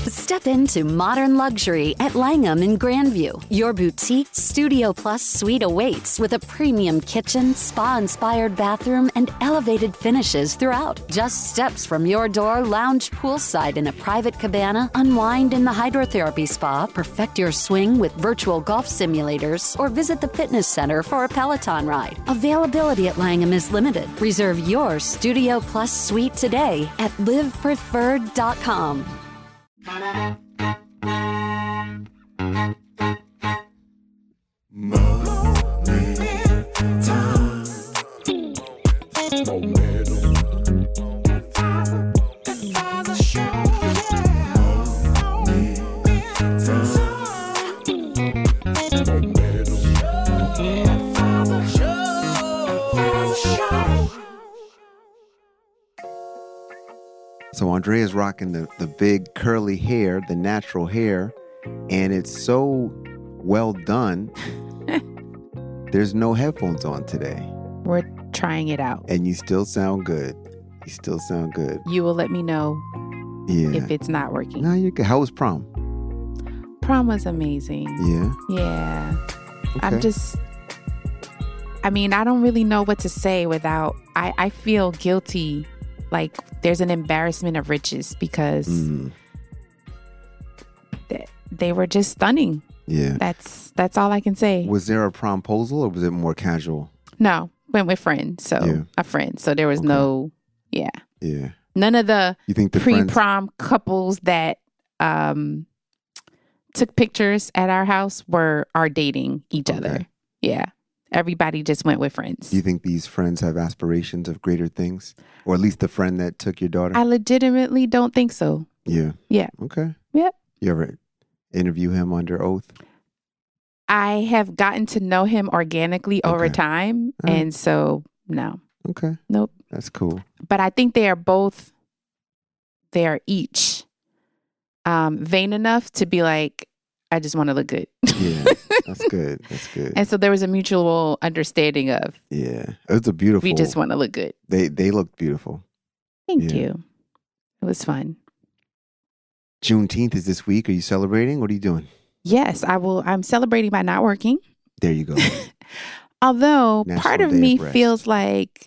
Step into modern luxury at Langham in Grandview. Your boutique Studio Plus suite awaits with a premium kitchen, spa-inspired bathroom, and elevated finishes throughout. Just steps from your door, lounge poolside in a private cabana, unwind in the hydrotherapy spa, perfect your swing with virtual golf simulators, or visit the fitness center for a Peloton ride. Availability at Langham is limited. Reserve your Studio Plus suite today at livepreferred.com. So Andrea's rocking the big curly hair, the natural hair, and it's so well done. There's no headphones on today. We're trying it out. And you still sound good. You still sound good. You will let me know if it's not working. No, you're good. How was prom? Prom was amazing. Yeah? Yeah. Okay. I don't really know what to say without, I feel guilty. Like there's an embarrassment of riches because they were just stunning. Yeah. That's all I can say. Was there a promposal or was it more casual? No, went with friends. So a friend. So there was none of the pre-prom couples that took pictures at our house are dating each other. Yeah. Everybody just went with friends. Do you think these friends have aspirations of greater things? Or at least the friend that took your daughter? I legitimately don't think so. Yeah. Yeah. Okay. Yep. You ever interview him under oath? I have gotten to know him organically over time. Right. And so, no. Okay. Nope. That's cool. But I think they are each vain enough to be like, I just want to look good. Yeah, that's good. That's good. And so there was a mutual understanding of. Yeah, it was a beautiful. We just want to look good. They looked beautiful. Thank you. It was fun. Juneteenth is this week. Are you celebrating? What are you doing? Yes, I will. I'm celebrating by not working. There you go. Although National part of Day me of Rest. feels like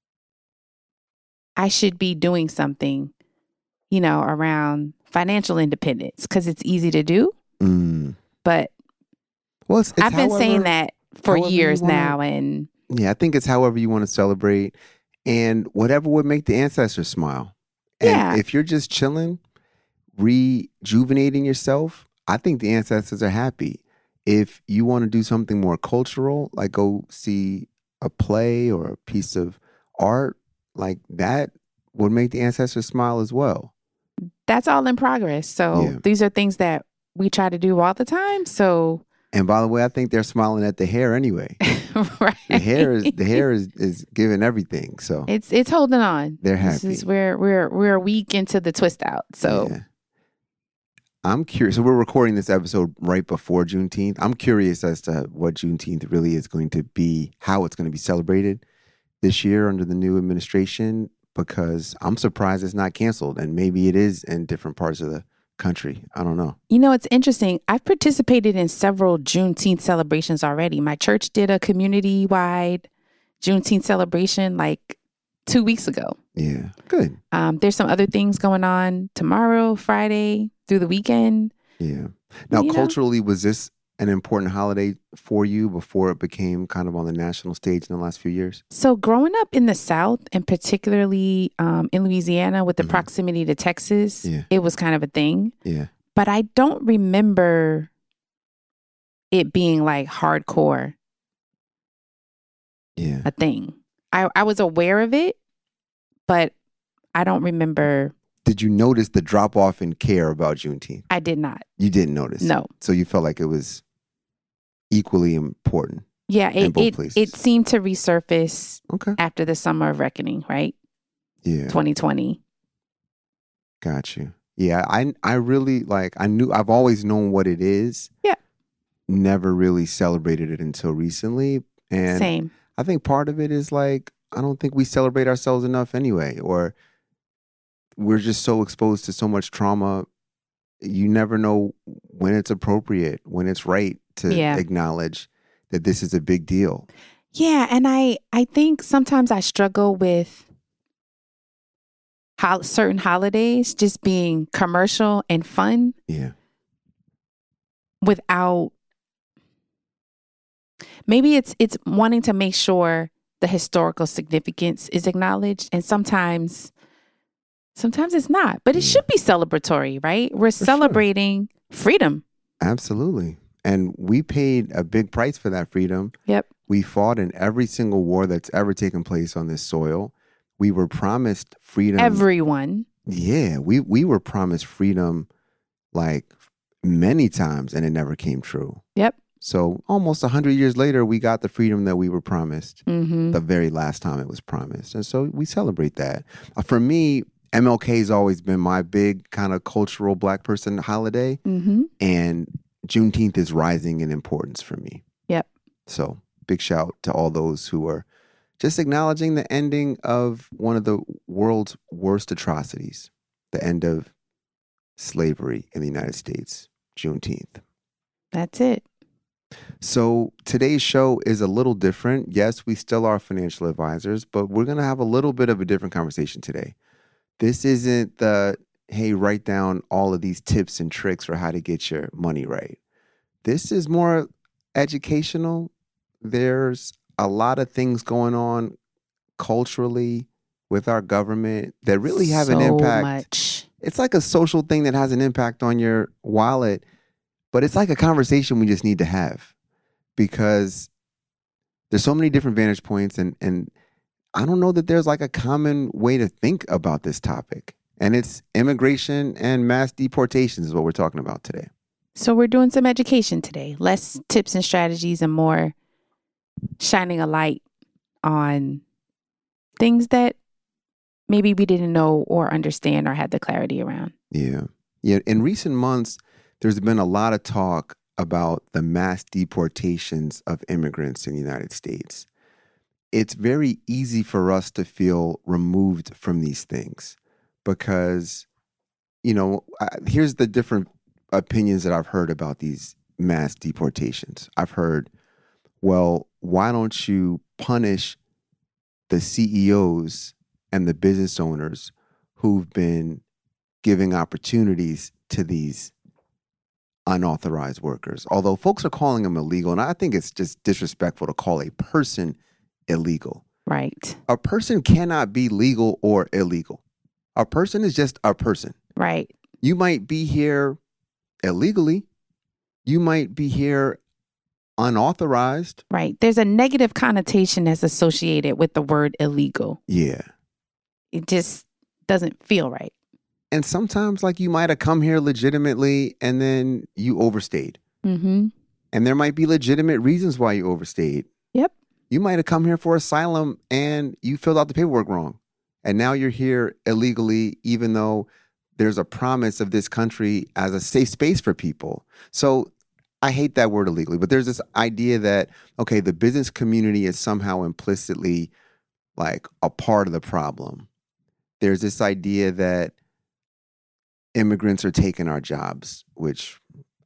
I should be doing something, around financial independence because it's easy to do. But it's I've been saying that for years now. And yeah, I think it's however you want to celebrate and whatever would make the ancestors smile. And if you're just chilling, rejuvenating yourself, I think the ancestors are happy. If you want to do something more cultural, like go see a play or a piece of art, like that would make the ancestors smile as well. That's all in progress. So these are things that we try to do all the time. So, and by the way, I think they're smiling at the hair anyway. Right. The hair is giving everything. So it's holding on. They're happy. We're a week into the twist out. So I'm curious. So we're recording this episode right before Juneteenth. I'm curious as to what Juneteenth really is going to be, how it's going to be celebrated this year under the new administration, because I'm surprised it's not canceled, and maybe it is in different parts of the country. I don't know. It's interesting. I've participated in several Juneteenth celebrations already. My church did a community-wide Juneteenth celebration like 2 weeks ago. Yeah, good. There's some other things going on tomorrow, Friday, through the weekend. Yeah. Now, culturally, was this an important holiday for you before it became kind of on the national stage in the last few years? So growing up in the South, and particularly in Louisiana with the proximity to Texas, it was kind of a thing. Yeah. But I don't remember it being like hardcore a thing. I was aware of it, but I don't remember. Did you notice the drop off in care about Juneteenth? I did not. You didn't notice? No. So you felt like it was equally important? Yeah, it seemed to resurface after the Summer of Reckoning, right? Yeah. 2020. Got you. Yeah, I really I've always known what it is. Yeah. Never really celebrated it until recently. And same. I think part of it is I don't think we celebrate ourselves enough anyway, or we're just so exposed to so much trauma you never know when it's appropriate, when it's right to acknowledge that this is a big deal. Yeah. And I think sometimes I struggle with certain holidays just being commercial and fun. Yeah. Without, maybe it's wanting to make sure the historical significance is acknowledged. And sometimes it's not, but it should be celebratory, right? We're celebrating freedom. Absolutely. And we paid a big price for that freedom. Yep. We fought in every single war that's ever taken place on this soil. We were promised freedom. Everyone. Yeah. We were promised freedom like many times, and it never came true. Yep. So almost 100 years later, we got the freedom that we were promised the very last time it was promised. And so we celebrate that. For me, MLK's always been my big kind of cultural Black person holiday. And Juneteenth is rising in importance for me. Yep. So big shout to all those who are just acknowledging the ending of one of the world's worst atrocities, the end of slavery in the United States, Juneteenth. That's it. So today's show is a little different. Yes, we still are financial advisors, but we're going to have a little bit of a different conversation today. This isn't the, hey, write down all of these tips and tricks for how to get your money right. This is more educational. There's a lot of things going on culturally with our government that really have an impact. Much. It's like a social thing that has an impact on your wallet, but it's like a conversation we just need to have because there's so many different vantage points and I don't know that there's like a common way to think about this topic. And it's immigration and mass deportations is what we're talking about today. So we're doing some education today, less tips and strategies and more shining a light on things that maybe we didn't know or understand or had the clarity around. Yeah. In recent months, there's been a lot of talk about the mass deportations of immigrants in the United States. It's very easy for us to feel removed from these things because, here's the different opinions that I've heard about these mass deportations. I've heard, well, why don't you punish the CEOs and the business owners who've been giving opportunities to these unauthorized workers? Although folks are calling them illegal, and I think it's just disrespectful to call a person illegal. Right. A person cannot be legal or illegal. A person is just a person. Right. You might be here illegally. You might be here unauthorized. Right. There's a negative connotation that's associated with the word illegal. Yeah. It just doesn't feel right. And sometimes like you might have come here legitimately and then you overstayed. Mm-hmm. And there might be legitimate reasons why you overstayed. Yep. You might have come here for asylum and you filled out the paperwork wrong. And now you're here illegally, even though there's a promise of this country as a safe space for people. So I hate that word illegally, but there's this idea that, okay, the business community is somehow implicitly like a part of the problem. There's this idea that immigrants are taking our jobs, which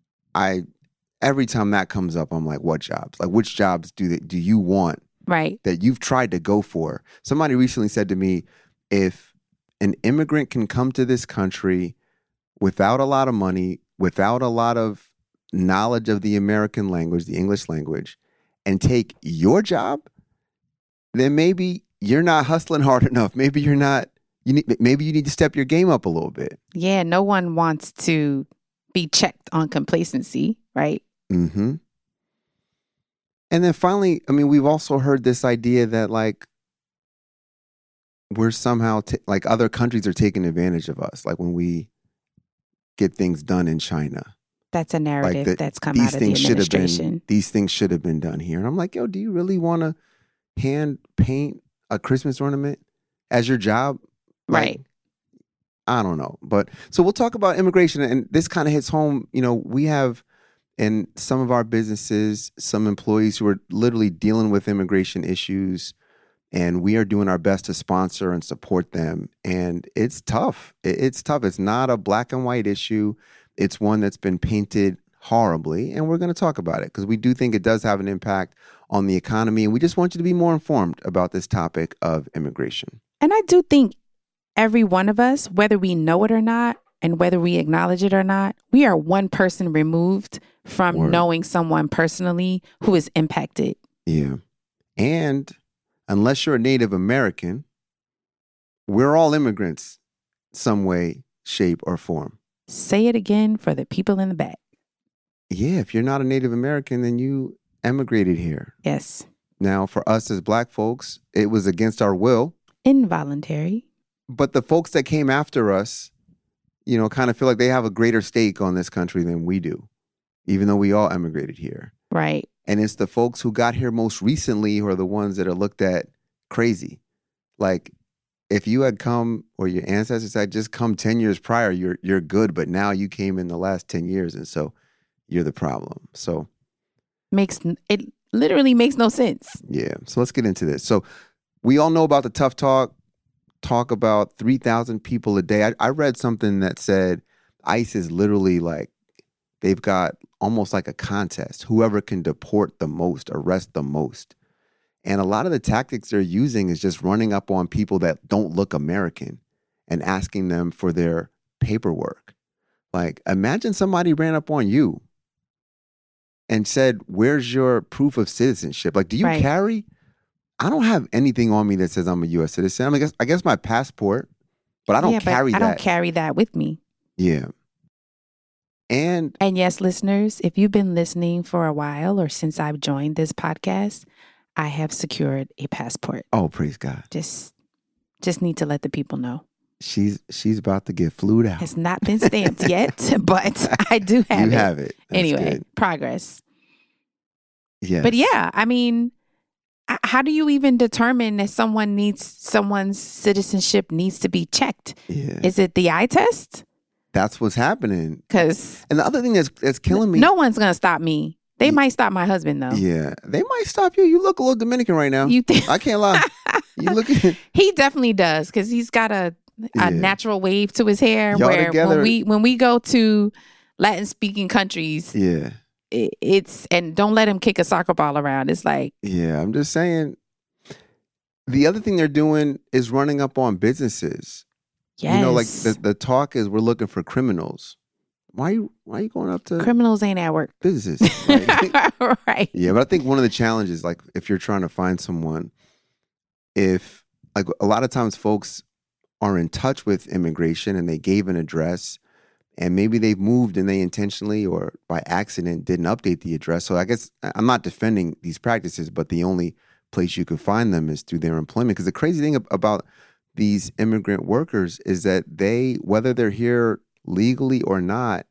every time that comes up, I'm like, what jobs? Like, which jobs do you want? Right. That you've tried to go for? Somebody recently said to me, if an immigrant can come to this country without a lot of money, without a lot of knowledge of the American language, the English language, and take your job, then maybe you're not hustling hard enough. Maybe you're not, maybe you need to step your game up a little bit. Yeah, no one wants to be checked on complacency, right? Mm-hmm. And then finally, we've also heard this idea that like we're somehow like other countries are taking advantage of us. Like when we get things done in China. That's a narrative that's come out of the administration. These things should have been done here. And I'm like, yo, do you really want to hand paint a Christmas ornament as your job? Right. I don't know. But so we'll talk about immigration. And this kind of hits home. We have in some of our businesses, some employees who are literally dealing with immigration issues. And we are doing our best to sponsor and support them. And it's tough. It's tough. It's not a black and white issue. It's one that's been painted horribly, and we're going to talk about it because we do think it does have an impact on the economy, and we just want you to be more informed about this topic of immigration. And I do think every one of us, whether we know it or not, and whether we acknowledge it or not, we are one person removed from knowing someone personally who is impacted. Yeah. And unless you're a Native American, we're all immigrants some way, shape, or form. Say it again for the people in the back. Yeah, if you're not a Native American, then you emigrated here. Yes. Now, for us as Black folks, it was against our will. Involuntary. But the folks that came after us, you know, kind of feel like they have a greater stake on this country than we do, even though we all emigrated here. Right. And it's the folks who got here most recently who are the ones that are looked at crazy. Like, if you had come, or your ancestors had just come 10 years prior, you're good, but now you came in the last 10 years, and so you're the problem. So it literally makes no sense. Yeah. So let's get into this. So we all know about the tough talk about 3,000 people a day. I read something that said ICE is literally like, they've got almost like a contest. Whoever can deport the most, arrest the most. And a lot of the tactics they're using is just running up on people that don't look American and asking them for their paperwork. Like, imagine somebody ran up on you and said, where's your proof of citizenship? Like, do you carry? I don't have anything on me that says I'm a U.S. citizen. I mean, I guess my passport, but I don't carry that. I don't carry that with me. Yeah. And yes, listeners, if you've been listening for a while or since I've joined this podcast, I have secured a passport. Oh, praise God. Just need to let the people know. She's about to get flued out. It's not been stamped yet, but I do have it. You have it. That's anyway, good. Progress. Yes. But yeah, I mean, how do you even determine that someone's citizenship needs to be checked? Yeah. Is it the eye test? That's what's happening. And the other thing that's killing me. No one's going to stop me. They might stop my husband, though. Yeah. They might stop you. You look a little Dominican right now. You think? I can't lie. You look. He definitely does, because he's got a natural wave to his hair. Y'all where together, when we go to Latin speaking countries, yeah, it's, and don't let him kick a soccer ball around. It's like, yeah, I'm just saying. The other thing they're doing is running up on businesses. Yes. You know, like the talk is we're looking for criminals. Why are you going up to criminals ain't at work? Businesses, right? Right. Yeah, but I think one of the challenges, like if you're trying to find someone, if like a lot of times folks are in touch with immigration and they gave an address and maybe they've moved and they intentionally or by accident didn't update the address. So I guess I'm not defending these practices, but the only place you could find them is through their employment. Because the crazy thing about these immigrant workers is that whether they're here legally or not,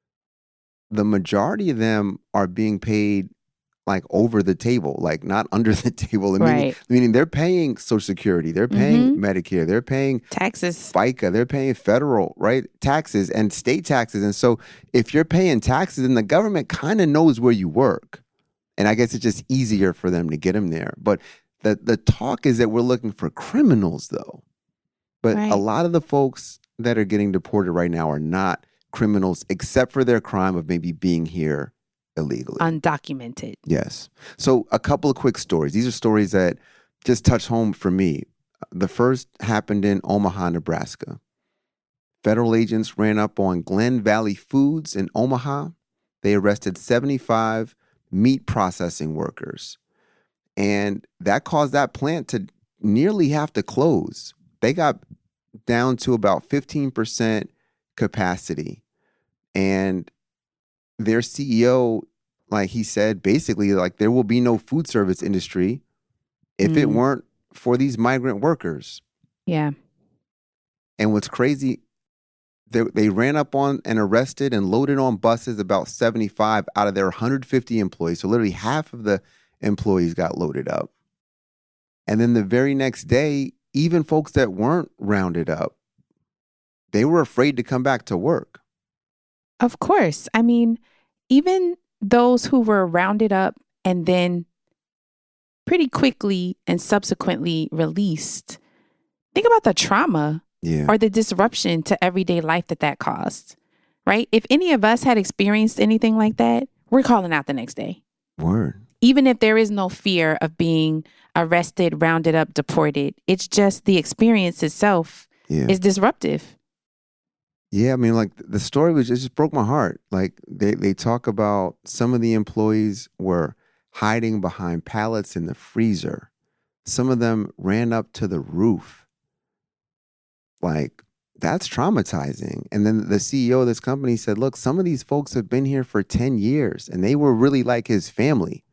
the majority of them are being paid like over the table, like not under the table. Meaning they're paying Social Security, they're paying Medicare, they're paying taxes, FICA, they're paying federal, right, taxes and state taxes. And so if you're paying taxes, then the government kind of knows where you work. And I guess it's just easier for them to get them there. But the talk is that we're looking for criminals, though. But a lot of the folks that are getting deported right now are not criminals, except for their crime of maybe being here illegally. Undocumented. Yes. So a couple of quick stories. These are stories that just touch home for me. The first happened in Omaha, Nebraska. Federal agents ran up on Glen Valley Foods in Omaha. They arrested 75 meat processing workers. And that caused that plant to nearly have to close. They got down to about 15% capacity. And their CEO, like he said, basically, like there will be no food service industry if it weren't for these migrant workers. Yeah. And what's crazy, they ran up on and arrested and loaded on buses about 75 out of their 150 employees. So literally half of the employees got loaded up. And then the very next day, even folks that weren't rounded up, they were afraid to come back to work. Of course. I mean, even those who were rounded up and then pretty quickly and subsequently released, think about the trauma or the disruption to everyday life that caused. right? If any of us had experienced anything like that, we're calling out the next day. Word. Even if there is no fear of being arrested, rounded up, deported, it's just the experience itself is disruptive. Yeah, I mean, like the story it just broke my heart. Like they talk about some of the employees were hiding behind pallets in the freezer. Some of them ran up to the roof. Like, that's traumatizing. And then the CEO of this company said, look, some of these folks have been here for 10 years and they were really like his family.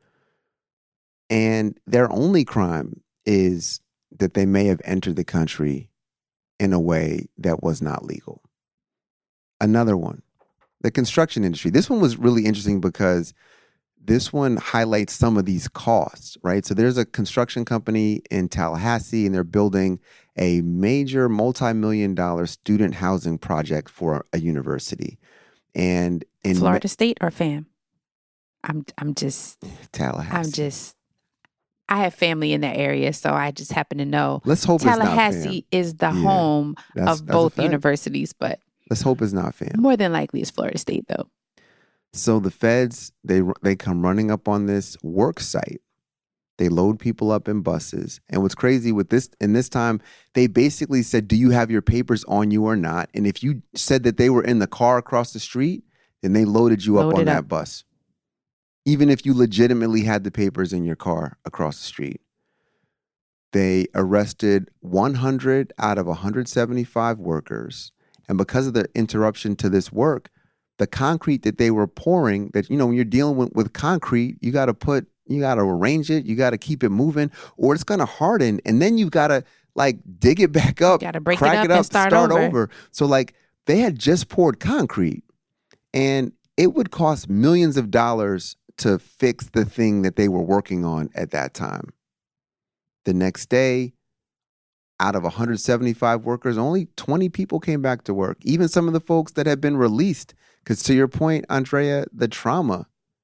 And their only crime is that they may have entered the country in a way that was not legal. Another one, the construction industry. This one was really interesting because this one highlights some of these costs, right? So there's a construction company in Tallahassee and they're building a major multi-million-dollar student housing project for a university. And in Florida State or fam? I'm just Tallahassee. I have family in that area, so I just happen to know. Let's hope Tallahassee it's is the home of both universities, but let's hope it's not fam. More than likely it's Florida State though. So the feds, they come running up on this work site. They load people up in buses. And what's crazy with this, in this time, they basically said, do you have your papers on you or not? And if you said that they were in the car across the street, then they loaded you up on that bus. Even if you legitimately had the papers in your car across the street. They arrested 100 out of 175 workers. And because of the interruption to this work, the concrete that they were pouring, that, you know, when you're dealing with concrete, you got to arrange it, you got to keep it moving, or it's going to harden. And then you've got to like dig it back up, got to break crack it up and start over. So like they had just poured concrete and it would cost millions of dollars to fix the thing that they were working on at that time. The next day, out of 175 workers, only 20 people came back to work. Even some of the folks that had been released. Because to your point, Andrea, the trauma.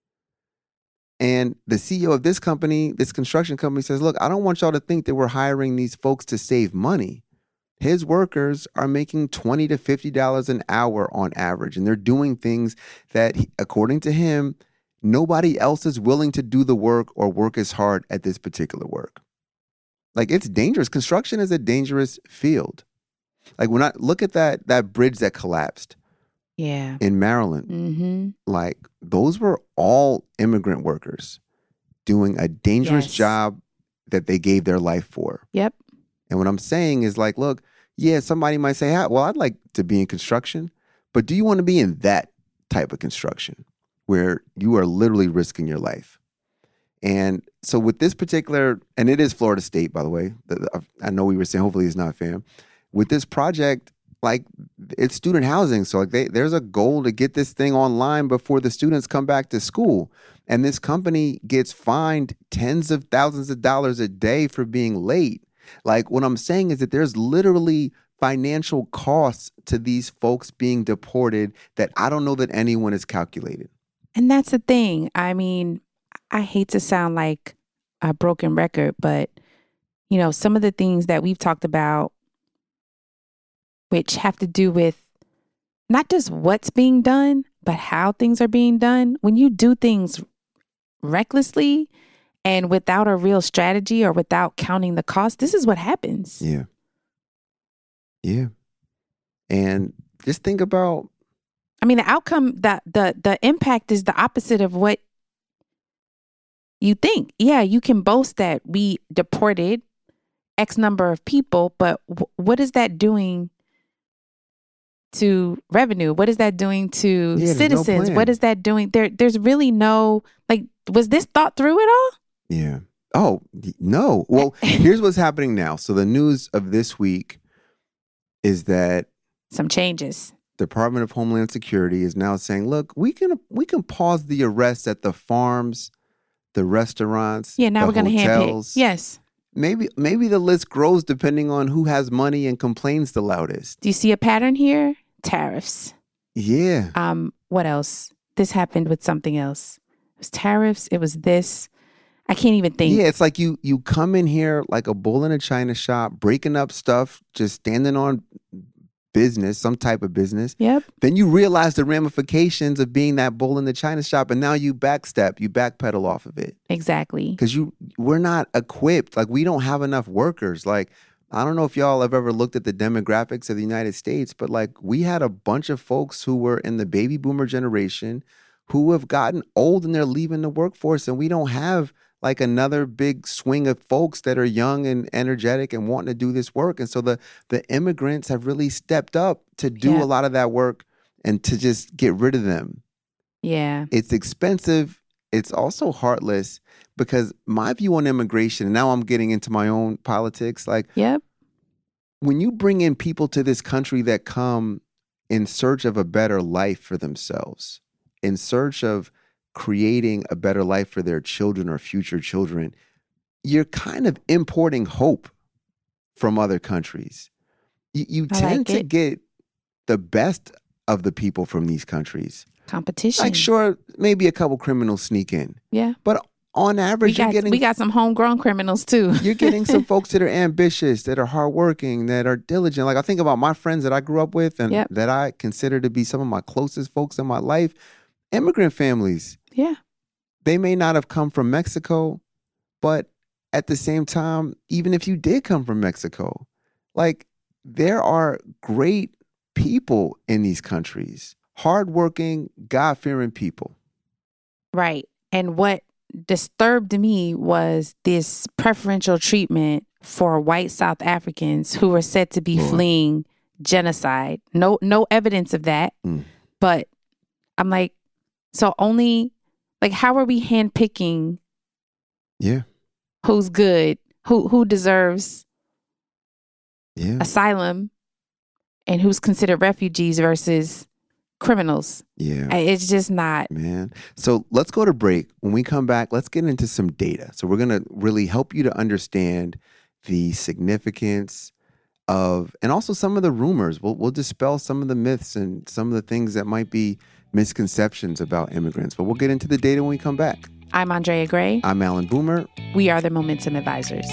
And the CEO of this company, this construction company says, look, I don't want y'all to think that we're hiring these folks to save money. His workers are making $20 to $50 an hour on average. And they're doing things that, according to him, nobody else is willing to do the work or work as hard at this particular work. Like, it's dangerous. Construction is a dangerous field. Like, when I look at that bridge that collapsed in Maryland, like, those were all immigrant workers doing a dangerous job that they gave their life for. Yep. And what I'm saying is, like, look, yeah, somebody might say, well, I'd like to be in construction, but do you want to be in that type of construction where you are literally risking your life? And so with this particular, and it is Florida State, by the way, I know we were saying hopefully it's not fam. With this project, like, it's student housing. So like there's a goal to get this thing online before the students come back to school. And this company gets fined tens of thousands of dollars a day for being late. Like, what I'm saying is that there's literally financial costs to these folks being deported that I don't know that anyone has calculated. And that's the thing. I mean, I hate to sound like a broken record, but, you know, some of the things that we've talked about, which have to do with not just what's being done, but how things are being done. When you do things recklessly and without a real strategy or without counting the cost, this is what happens. Yeah. Yeah. And just think about, I mean, the outcome, the impact is the opposite of what you think. Yeah, you can boast that we deported X number of people, but what is that doing to revenue? What is that doing to citizens? What is that doing? There's really no, like, was this thought through at all? Yeah. Oh, no. Well, here's what's happening now. So the news of this week is that some changes. Department of Homeland Security is now saying, look, we can pause the arrests at the farms, the restaurants, yeah, now we're going to handpick. Yes. Maybe the list grows depending on who has money and complains the loudest. Do you see a pattern here? Tariffs. Yeah. What else? This happened with something else. It was tariffs. It was this. I can't even think. Yeah, it's like you come in here like a bull in a china shop, breaking up stuff, just standing on business, some type of business. Yep. Then you realize the ramifications of being that bull in the china shop, and now you backpedal off of it. Exactly. Because we're not equipped. Like, we don't have enough workers. Like, I don't know if y'all have ever looked at the demographics of the United States, but like, we had a bunch of folks who were in the baby boomer generation who have gotten old and they're leaving the workforce, and we don't have like another big swing of folks that are young and energetic and wanting to do this work. And so the immigrants have really stepped up to do a lot of that work and to just get rid of them. Yeah. It's expensive. It's also heartless, because my view on immigration, and now I'm getting into my own politics, like, when you bring in people to this country that come in search of a better life for themselves, in search of creating a better life for their children or future children, you're kind of importing hope from other countries. You tend to get the best of the people from these countries. Competition. Like, sure, maybe a couple criminals sneak in. Yeah. But on average, we got some homegrown criminals too. You're getting some folks that are ambitious, that are hardworking, that are diligent. Like, I think about my friends that I grew up with and that I consider to be some of my closest folks in my life. Immigrant families. Yeah. They may not have come from Mexico, but at the same time, even if you did come from Mexico, like, there are great people in these countries. Hardworking, God-fearing people. Right. And what disturbed me was this preferential treatment for white South Africans who were said to be fleeing genocide. No evidence of that. But I'm like, so only, like, how are we handpicking who's good, who deserves asylum, and who's considered refugees versus criminals? Yeah. It's just not. Man. So let's go to break. When we come back, let's get into some data. So we're going to really help you to understand the significance of, and also some of the rumors. We'll dispel some of the myths and some of the things that might be misconceptions about immigrants. But we'll get into the data when we come back. I'm Andrea Gray. I'm Alan Boomer. We are the Momentum Advisors.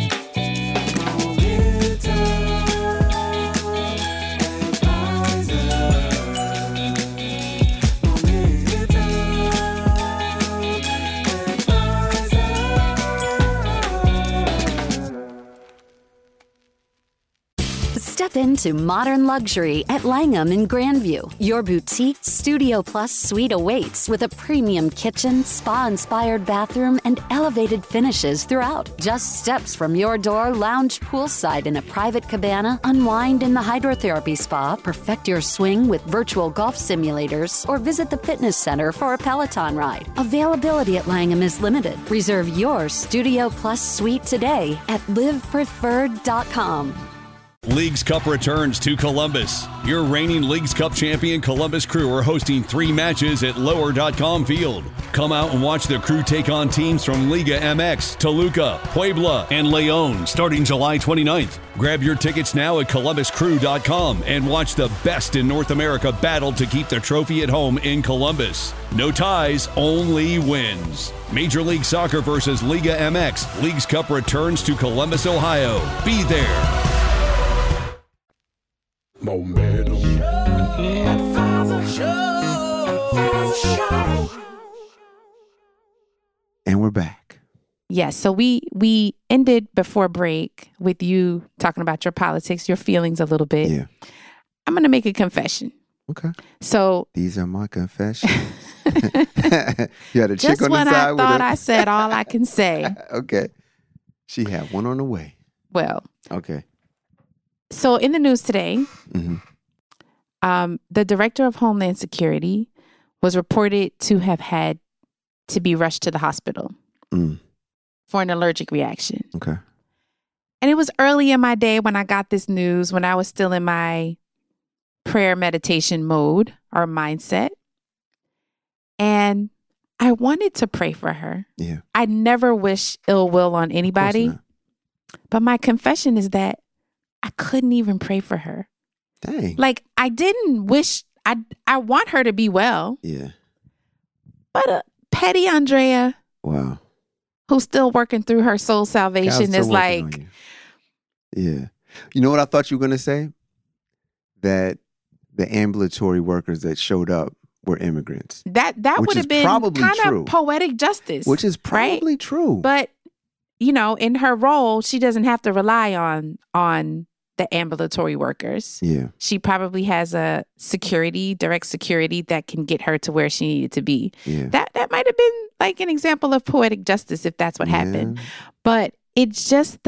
Step into modern luxury at Langham in Grandview. Your boutique Studio Plus suite awaits with a premium kitchen, spa-inspired bathroom, and elevated finishes throughout. Just steps from your door, lounge poolside in a private cabana, unwind in the hydrotherapy spa, perfect your swing with virtual golf simulators, or visit the fitness center for a Peloton ride. Availability at Langham is limited. Reserve your Studio Plus suite today at livepreferred.com. Leagues Cup returns to Columbus. Your reigning Leagues Cup champion Columbus Crew are hosting 3 matches at Lower.com Field. Come out and watch the Crew take on teams from Liga MX, Toluca, Puebla, and Leon starting July 29th. Grab your tickets now at ColumbusCrew.com and watch the best in North America battle to keep the trophy at home in Columbus. No ties, only wins. Major League Soccer versus Liga MX. Leagues Cup returns to Columbus, Ohio. Be there. Momentum. And we're back. Yes. So we ended before break with you talking about your politics, your feelings a little bit. Yeah. I'm going to make a confession. Okay. So these are my confessions. You had a chick on the side with her. Just when I thought I said all I can say. Okay. She had one on the way. Well. Okay. So in the news today, the director of Homeland Security was reported to have had to be rushed to the hospital for an allergic reaction. Okay. And it was early in my day when I got this news, when I was still in my prayer meditation mode or mindset. And I wanted to pray for her. Yeah. I never wish ill will on anybody. But my confession is that I couldn't even pray for her. Dang. Like, I didn't wish, I want her to be well. Yeah. But petty Andrea, wow, who's still working through her soul salvation, is like, yeah. You know what I thought you were going to say? that the ambulatory workers that showed up were immigrants. That would have been kind of poetic justice. Which is probably true. But, in her role, she doesn't have to rely on the ambulatory workers. Yeah. She probably has a direct security that can get her to where she needed to be. Yeah. That might have been like an example of poetic justice if that's what happened. But it's just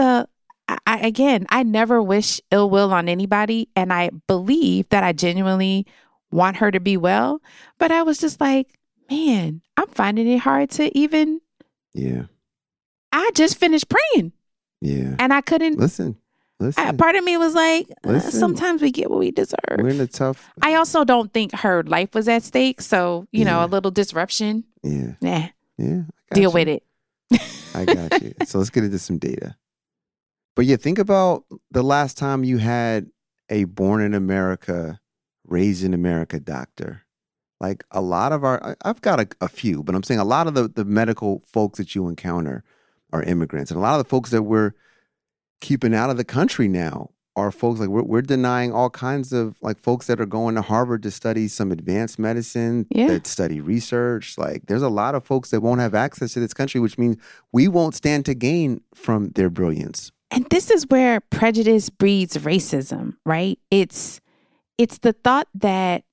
I never wish ill will on anybody. And I believe that I genuinely want her to be well. But I was just like, man, I'm finding it hard to even. Yeah. I just finished praying. Yeah. And I couldn't. Listen. Part of me was like, sometimes we get what we deserve. We're in a tough. I also don't think her life was at stake. So, a little disruption. Yeah. Nah. Yeah. Deal with it. I got you. So let's get into some data. But yeah, think about the last time you had a born in America, raised in America doctor. Like a lot of I've got a few, but I'm saying a lot of the medical folks that you encounter are immigrants. And a lot of the folks that we're keeping out of the country now are folks like we're denying all kinds of like folks that are going to Harvard to study some advanced medicine, that study research. Like there's a lot of folks that won't have access to this country, which means we won't stand to gain from their brilliance. And this is where prejudice breeds racism, right? It's the thought that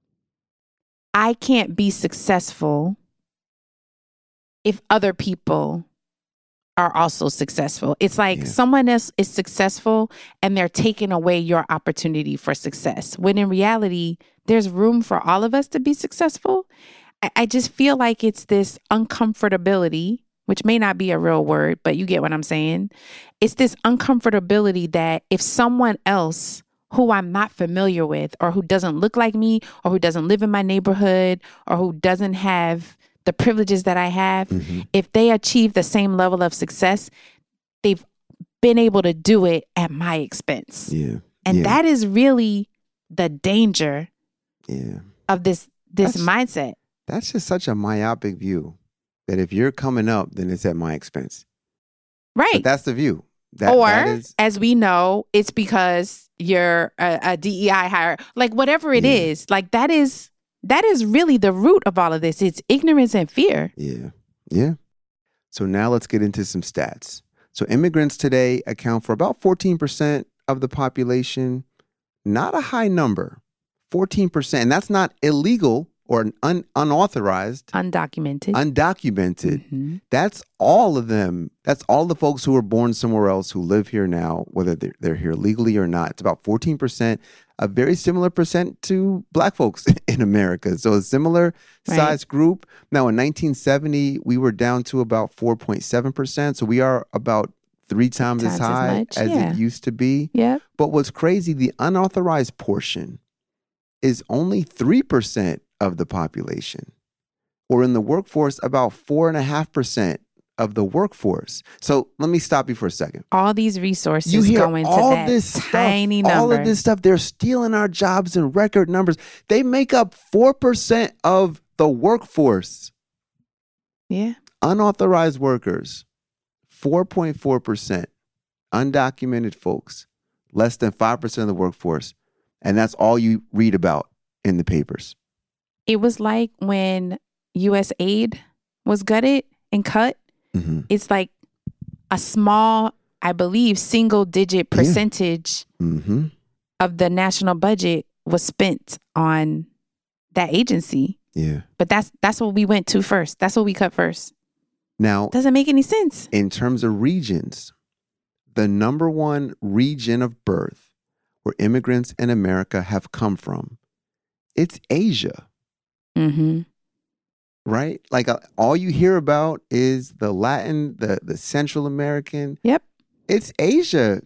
I can't be successful if other people are also successful. It's like someone else is successful and they're taking away your opportunity for success. When in reality, there's room for all of us to be successful. I just feel like it's this uncomfortability, which may not be a real word, but you get what I'm saying. It's this uncomfortability that if someone else who I'm not familiar with or who doesn't look like me or who doesn't live in my neighborhood or who doesn't have the privileges that I have, if they achieve the same level of success, they've been able to do it at my expense. Yeah. And that is really the danger of this mindset. That's just such a myopic view that if you're coming up, then it's at my expense. Right. But that's the view. As we know, it's because you're a DEI hire, like whatever it is, like that is really the root of all of this. It's ignorance and fear. Yeah. Yeah. So now let's get into some stats. So immigrants today account for about 14% of the population. Not a high number, 14%. And that's not illegal or unauthorized. Undocumented. Mm-hmm. That's all of them. That's all the folks who were born somewhere else who live here now, whether they're here legally or not. It's about 14%, a very similar percent to Black folks in America. So a similar size group. Now in 1970, we were down to about 4.7%. So we are about three times as high as it used to be. Yeah. But what's crazy, the unauthorized portion is only 3% of the population, or in the workforce, about 4.5% of the workforce. So let me stop you for a second. All these resources go into that tiny number. All of this stuff, they're stealing our jobs in record numbers. They make up 4% of the workforce. Yeah. Unauthorized workers, 4.4%. Undocumented folks, less than 5% of the workforce. And that's all you read about in the papers. It was like when U.S. aid was gutted and cut. Mm-hmm. It's like a small, I believe, single-digit percentage of the national budget was spent on that agency. Yeah. But that's what we went to first. That's what we cut first. Now, doesn't make any sense. In terms of regions, the number one region of birth where immigrants in America have come from, it's Asia. Mm-hmm. Right? Like all you hear about is the Latin, the Central American. Yep. It's Asia.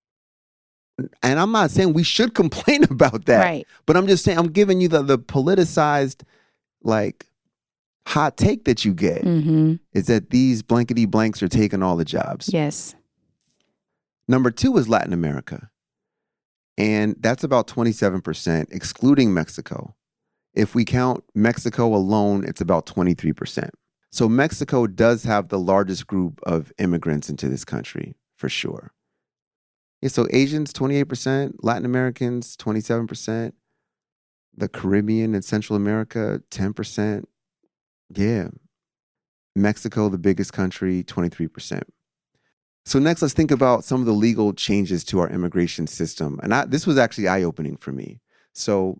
And I'm not saying we should complain about that. Right. But I'm just saying, I'm giving you the politicized, like, hot take that you get is that these blankety blanks are taking all the jobs. Yes. Number 2 is Latin America. And that's about 27%, excluding Mexico. If we count Mexico alone, it's about 23%. So Mexico does have the largest group of immigrants into this country, for sure. Yeah, so Asians, 28%, Latin Americans, 27%, the Caribbean and Central America, 10%. Yeah. Mexico, the biggest country, 23%. So next, let's think about some of the legal changes to our immigration system. And this was actually eye-opening for me. So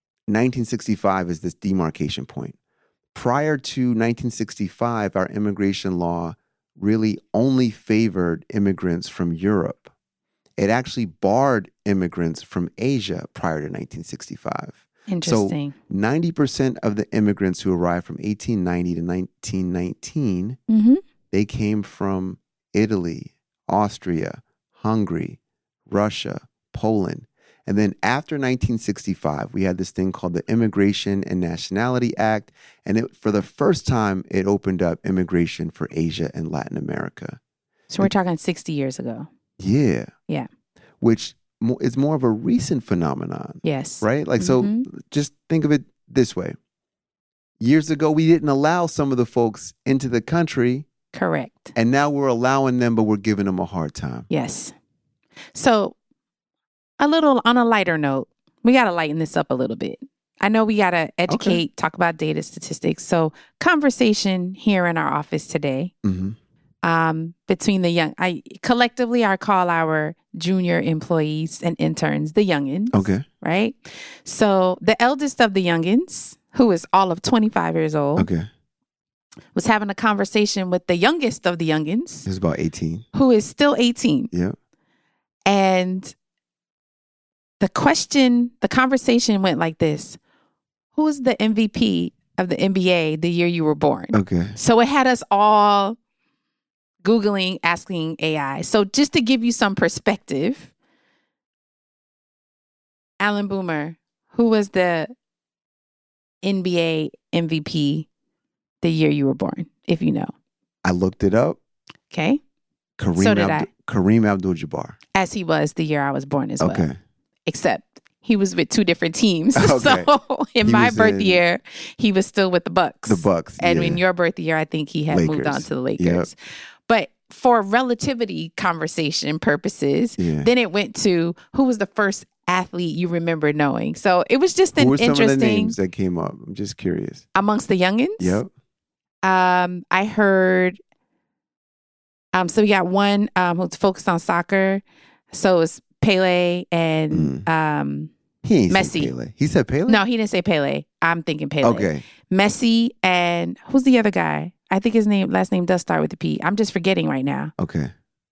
1965 is this demarcation point. Prior to 1965, our immigration law really only favored immigrants from Europe. It actually barred immigrants from Asia prior to 1965. Interesting. So 90% of the immigrants who arrived from 1890 to 1919, they came from Italy, Austria, Hungary, Russia, Poland. And then after 1965, we had this thing called the Immigration and Nationality Act. And for the first time, it opened up immigration for Asia and Latin America. So we're talking 60 years ago. Yeah. Yeah. Which is more of a recent phenomenon. Yes. Right? Like, so just think of it this way. Years ago, we didn't allow some of the folks into the country. Correct. And now we're allowing them, but we're giving them a hard time. Yes. So a little on a lighter note, we got to lighten this up a little bit. I know we got to educate, talk about data statistics. So conversation here in our office today between the young, collectively I call our junior employees and interns the youngins. Okay. Right? So the eldest of the youngins, who is all of 25 years old, was having a conversation with the youngest of the youngins. He's about 18. Who is still 18. Yeah. And the conversation went like this. Who is the MVP of the NBA the year you were born? Okay. So it had us all Googling, asking AI. So just to give you some perspective, Alan Boomer, who was the NBA MVP the year you were born, if you know? I looked it up. Okay. Kareem Abdul-Jabbar. As he was the year I was born as well. Okay. Except he was with two different teams. Okay. So in my birth year, he was still with the Bucks. The Bucks. And in your birth year, I think he had moved on to the Lakers. Yep. But for relativity conversation purposes, then it went to who was the first athlete you remember knowing. So it was just an interesting. Who were some of the names that came up? I'm just curious. Amongst the youngins? Yep. I heard. So we got one who's focused on soccer. So it's Pele and he ain't Messi. Say Pele. He said Pele? No, he didn't say Pele. I'm thinking Pele. Okay. Messi and who's the other guy? I think his last name does start with a P. I'm just forgetting right now. Okay.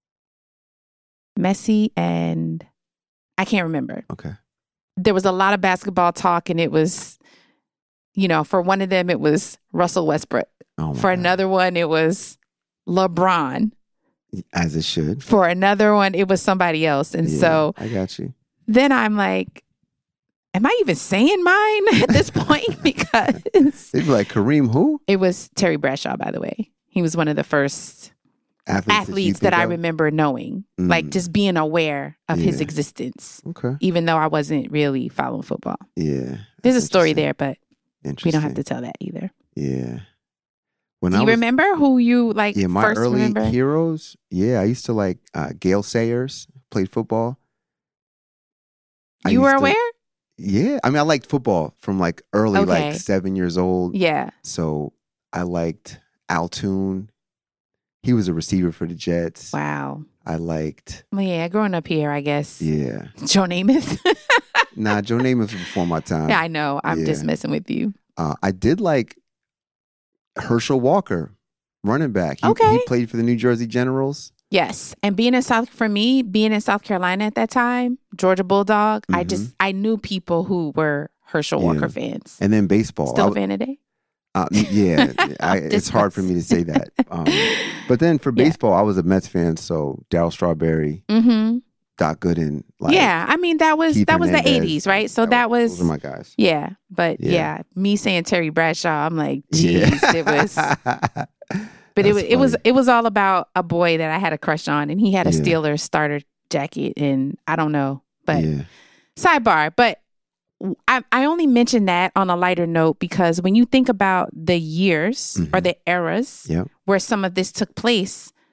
Messi and I can't remember. Okay. There was a lot of basketball talk, and it was, for one of them it was Russell Westbrook. For another one it was LeBron. As it should. For another one, it was somebody else. And so I got you. Then I'm like, am I even saying mine at this point? Because they'd be like, Kareem who? It was Terry Bradshaw, by the way. He was one of the first athletes that I remember knowing. Like just being aware of his existence. Okay. Even though I wasn't really following football. Yeah. There's a story there, but we don't have to tell that either. Yeah. Do you remember who you my first early remember? heroes? Yeah, I used to like Gale Sayers, played football. You were aware? Yeah. I mean, I liked football from early, like 7 years old. Yeah. So I liked Al Toon. He was a receiver for the Jets. Wow. I liked. Well, yeah, growing up here, I guess. Yeah. Joe Namath. Nah, Joe Namath was before my time. Yeah, I know. I'm just messing with you. I did like Herschel Walker, running back. He played for the New Jersey Generals. Yes. And being in South Carolina at that time, Georgia Bulldog, I knew people who were Herschel Walker fans. And then baseball. Still a fan today? Yeah. It's hard for me to say that. But then for baseball, I was a Mets fan. So Darryl Strawberry, Doc Gooden. I mean, that was the 80s, right? So those are my guys. Yeah. But me saying Terry Bradshaw, I'm like, geez, it was. But it was all about a boy that I had a crush on, and he had a Steelers starter jacket, and I don't know, but sidebar. But I only mention that on a lighter note because when you think about the years or the eras where some of this took place,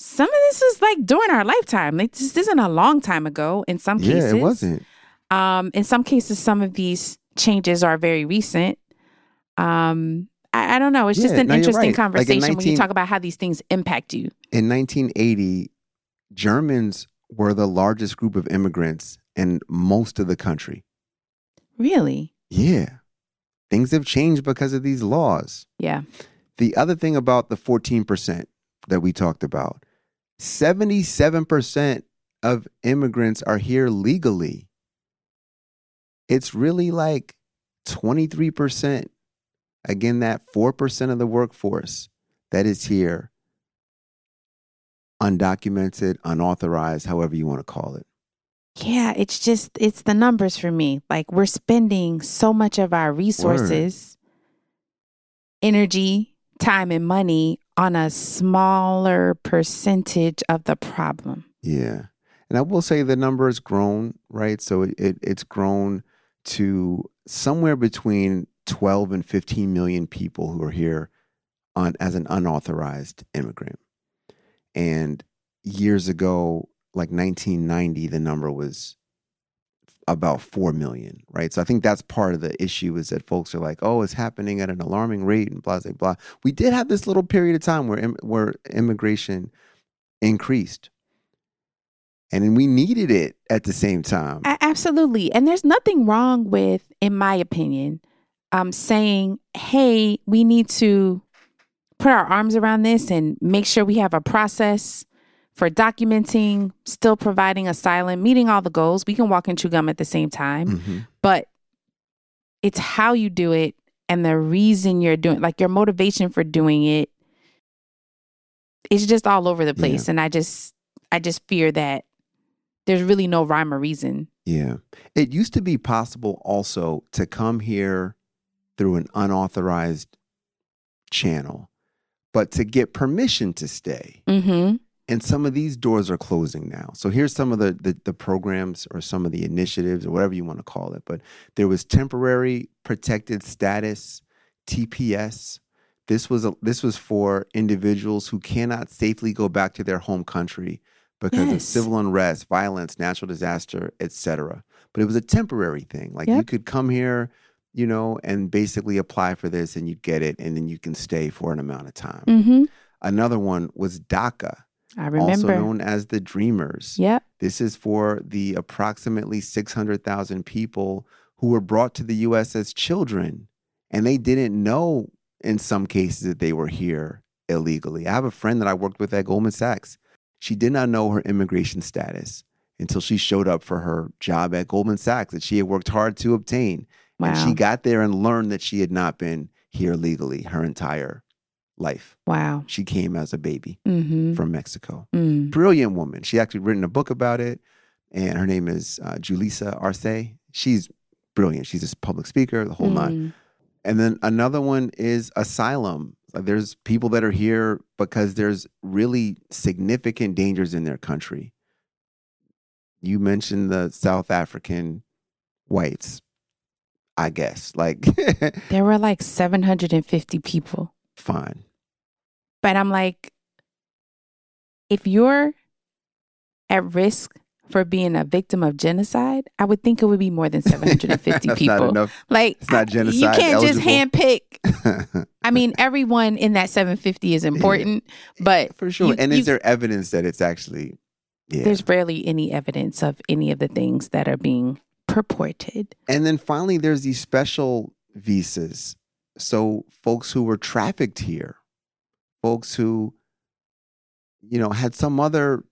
some of this is like during our lifetime. Like, this isn't a long time ago in some cases. Yeah, it wasn't. In some cases, some of these changes are very recent. I don't know. It's just an interesting conversation when you talk about how these things impact you. In 1980, Germans were the largest group of immigrants in most of the country. Really? Yeah. Things have changed because of these laws. Yeah. The other thing about the 14% that we talked about, 77% of immigrants are here legally. It's really like 23%. Again, that 4% of the workforce that is here, undocumented, unauthorized, however you want to call it. Yeah, it's the numbers for me. Like, we're spending so much of our resources, energy, time, and money on a smaller percentage of the problem. Yeah. And I will say the number has grown, right? So it's grown to somewhere between 12 and 15 million people who are here as an unauthorized immigrant. And years ago, like 1990, the number was about 4 million, right? So I think that's part of the issue, is that folks are like, oh, it's happening at an alarming rate and blah, blah, blah. We did have this little period of time where immigration increased. And then we needed it at the same time. Absolutely. And there's nothing wrong with, in my opinion, saying, hey, we need to put our arms around this and make sure we have a process for documenting, still providing asylum, meeting all the goals. We can walk and chew gum at the same time. Mm-hmm. But it's how you do it and the reason you're doing, like your motivation for doing it, is just all over the place. Yeah. And I just fear that there's really no rhyme or reason. Yeah. It used to be possible also to come here through an unauthorized channel, but to get permission to stay. Mm-hmm. And some of these doors are closing now. So here's some of the programs or some of the initiatives or whatever you want to call it. But there was temporary protected status, TPS. This was for individuals who cannot safely go back to their home country because of civil unrest, violence, natural disaster, etc. But it was a temporary thing. Like you could come here, and basically apply for this and you'd get it, and then you can stay for an amount of time. Mm-hmm. Another one was DACA. I remember. Also known as the Dreamers. Yep. This is for the approximately 600,000 people who were brought to the U.S. as children, and they didn't know in some cases that they were here illegally. I have a friend that I worked with at Goldman Sachs. She did not know her immigration status until she showed up for her job at Goldman Sachs that she had worked hard to obtain. Wow. And she got there and learned that she had not been here legally her entire life. Wow. She came as a baby from Mexico. Brilliant woman. She actually written a book about it, and her name is Julissa Arce. She's brilliant. She's a public speaker, the whole nine. And then another one is asylum. Like, there's people that are here because there's really significant dangers in their country. You mentioned the South African whites, I guess. Like there were like 750 people. Fine. But I'm like, if you're at risk for being a victim of genocide, I would think it would be more than 750 That's people. Not enough. Like, it's not genocide. You can't eligible. just handpick. I mean, everyone in that 750 is important, but for sure. And is there evidence that it's actually? Yeah. There's barely any evidence of any of the things that are being purported. And then finally, there's these special visas. So folks who were trafficked here, folks who, had some other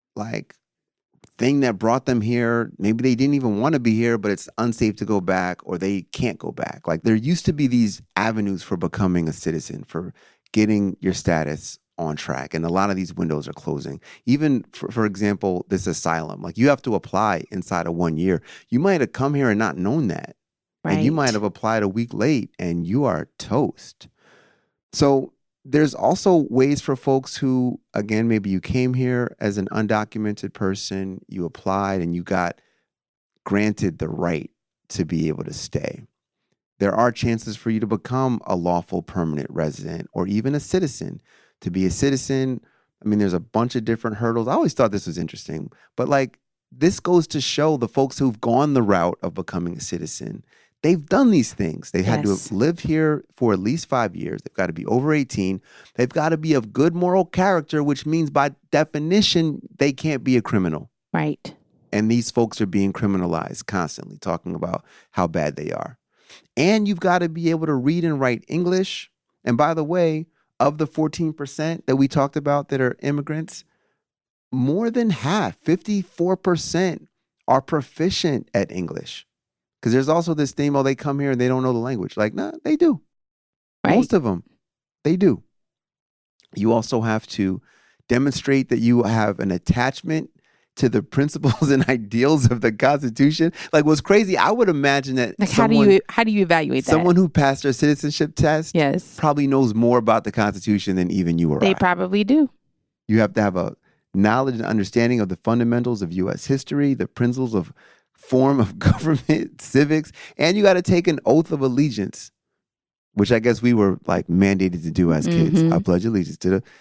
thing that brought them here. Maybe they didn't even want to be here, but it's unsafe to go back, or they can't go back. Like, there used to be these avenues for becoming a citizen, for getting your status on track. And a lot of these windows are closing. Even for example, this asylum, like, you have to apply inside of 1 year. You might have come here and not known that. Right. And you might have applied a week late and you are toast. So there's also ways for folks who, again, maybe you came here as an undocumented person, you applied and you got granted the right to be able to stay. There are chances for you to become a lawful permanent resident or even a citizen. To be a citizen, I mean, there's a bunch of different hurdles. I always thought this was interesting. But like, this goes to show the folks who've gone the route of becoming a citizen. They've done these things. They've had to have lived here for at least 5 years. They've got to be over 18. They've got to be of good moral character, which means by definition, they can't be a criminal. Right. And these folks are being criminalized constantly, talking about how bad they are. And you've got to be able to read and write English. And by the way, of the 14% that we talked about that are immigrants, more than half, 54%, are proficient at English. Because there's also this thing, they come here and they don't know the language. Like, nah, they do. Right. Most of them, they do. You also have to demonstrate that you have an attachment to the principles and ideals of the Constitution. Like, what's crazy, I would imagine that how do you evaluate that? Someone who passed their citizenship test probably knows more about the Constitution than even you or I. They probably do. You have to have a knowledge and understanding of the fundamentals of U.S. history, the principles of form of government, civics, and you got to take an oath of allegiance, which I guess we were like mandated to do as kids. I pledge allegiance to the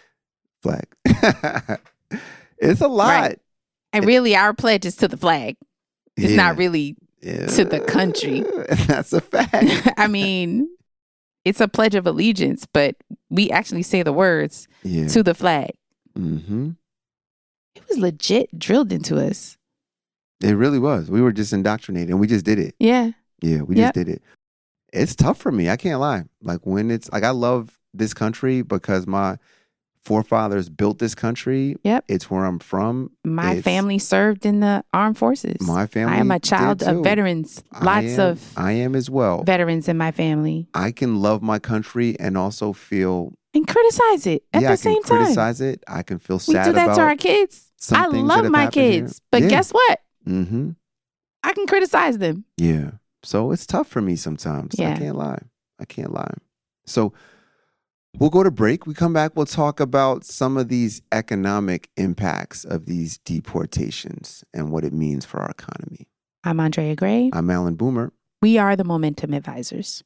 flag. It's a lot. Right. And really, our pledge is to the flag. It's not really to the country. That's a fact. I mean, it's a pledge of allegiance, but we actually say the words to the flag. Mm-hmm. It was legit drilled into us. It really was. We were just indoctrinated and we just did it. Yeah. Yeah, we just did it. It's tough for me. I can't lie. Like when it's like, I love this country because my forefathers built this country. Yep. It's where I'm from. My family served in the armed forces. My family I am a child of veterans. I am as well. Veterans in my family. I can love my country and also feel... And criticize it at the same time. I can criticize it. I can feel sad about... We do that to our kids. I love my kids. But guess what? Mm-hmm. I can criticize them. Yeah. So it's tough for me sometimes. Yeah. I can't lie. So we'll go to break. We come back. We'll talk about some of these economic impacts of these deportations and what it means for our economy. I'm Andrea Gray. I'm Alan Boomer. We are the Momentum Advisors.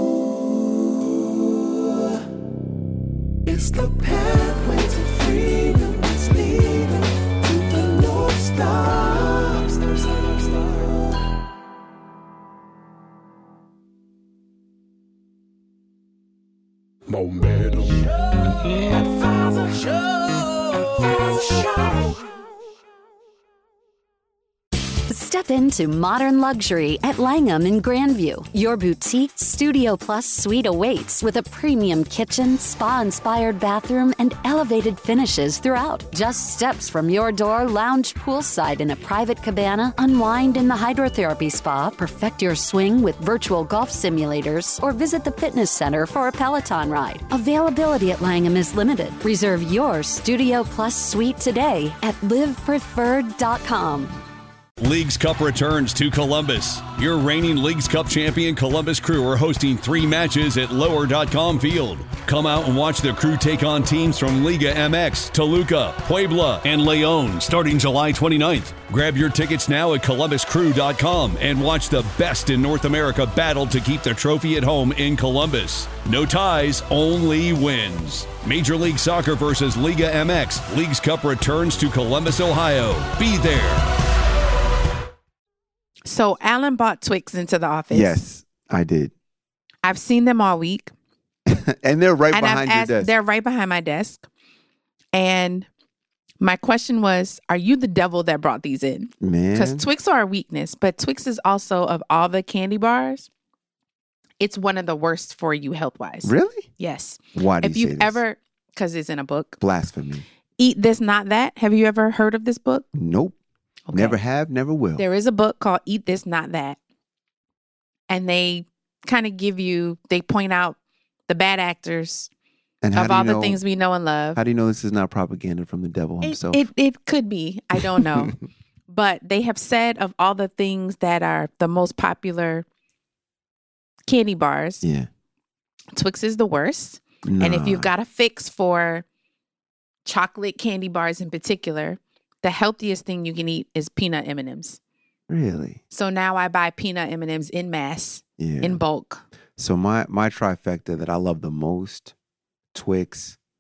It's the pathway to freedom that's leading to the North Star. Momentum. Advisor Show. Step into modern luxury at Langham in Grandview. Your boutique Studio Plus suite awaits with a premium kitchen, spa-inspired bathroom, and elevated finishes throughout. Just steps from your door, lounge poolside in a private cabana, unwind in the hydrotherapy spa, perfect your swing with virtual golf simulators, or visit the fitness center for a Peloton ride. Availability at Langham is limited. Reserve your Studio Plus suite today at livepreferred.com. Leagues Cup returns to Columbus. Your reigning Leagues Cup champion Columbus Crew are hosting 3 matches at lower.com field. Come out and watch the Crew take on teams from Liga MX, Toluca, Puebla, and León starting July 29th. Grab your tickets now at columbuscrew.com and watch the best in North America battle to keep the trophy at home in Columbus. No ties, only wins. Major League Soccer versus Liga MX. Leagues Cup returns to Columbus, Ohio. Be there. So Alan bought Twix into the office. Yes, I did. I've seen them all week. And they're right behind your desk. They're right behind my desk. And my question was, are you the devil that brought these in? Man. Because Twix are a weakness, but Twix is also, of all the candy bars, it's one of the worst for you health-wise. Really? Yes. Why do you say this? If you've ever, because it's in a book. Blasphemy. Eat This, Not That. Have you ever heard of this book? Nope. Okay. Never have, never will. There is a book called Eat This, Not That. And they kind of they point out the bad actors of all the things we know and love. How do you know this is not propaganda from the devil himself? It could be. I don't know. But they have said of all the things that are the most popular candy bars, Twix is the worst. Nah. And if you've got a fix for chocolate candy bars in particular, the healthiest thing you can eat is peanut M&Ms. Really? So now I buy peanut M&Ms in mass, in bulk. So my trifecta that I love the most, Twix,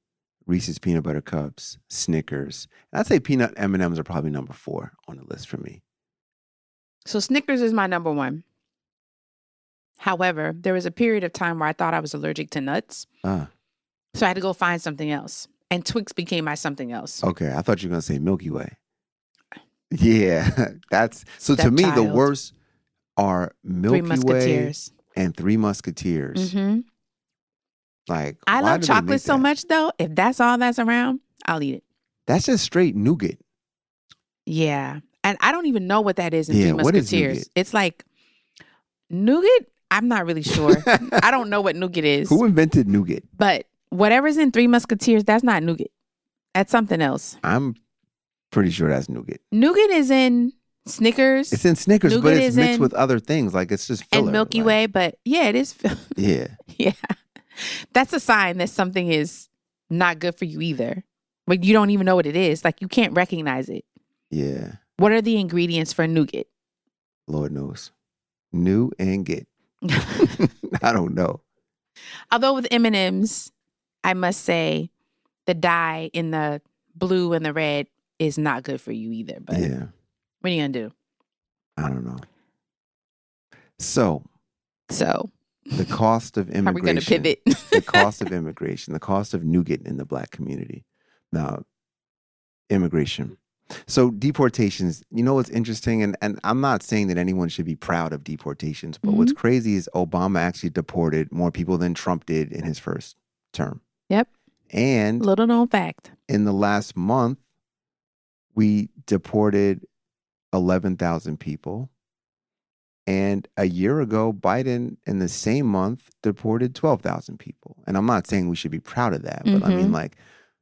Reese's Peanut Butter Cups, Snickers. And I'd say peanut M&Ms are probably number 4 on the list for me. So Snickers is my number 1. However, there was a period of time where I thought I was allergic to nuts. So I had to go find something else. And Twix became my something else. Okay, I thought you were going to say Milky Way. Yeah, that's... So to me, the Stepchild. worst are Milky Three Way Musketeers. and Three Musketeers. Mm-hmm. Like, I why love do they make chocolate so that? much, though. If that's all that's around, I'll eat it. That's just straight nougat. Yeah. And I don't even know what that is in Yeah, Three what is Musketeers. nougat? It's like nougat. I'm not really sure. I don't know what nougat is. Who invented nougat? But whatever's in Three Musketeers, that's not nougat. That's something else. I'm pretty sure that's nougat. Nougat is in Snickers It's in Snickers, but Nougat it's is mixed in- with other things. Like, it's just filler. and Milky like, Way. But yeah, it is. Yeah. Yeah. That's a sign that something is not good for you either. But you don't even know what it is. Like, you can't recognize it. Yeah. What are the ingredients for nougat? Lord knows. New and get. I don't know. Although with M&Ms, I must say the dye in the blue and the red is not good for you either. But Yeah. what are you going to do? I don't know. So, So the cost of how are we going to immigration. pivot? The cost of immigration, the cost of nougat in the Black community. Now, immigration. So deportations, you know what's interesting? And I'm not saying that anyone should be proud of deportations, but what's crazy is Obama actually deported more people than Trump did in his first term. Yep. And Little known fact. in the last month, we deported 11,000 people. And a year ago, Biden, in the same month, deported 12,000 people. And I'm not saying we should be proud of that, but I mean, like,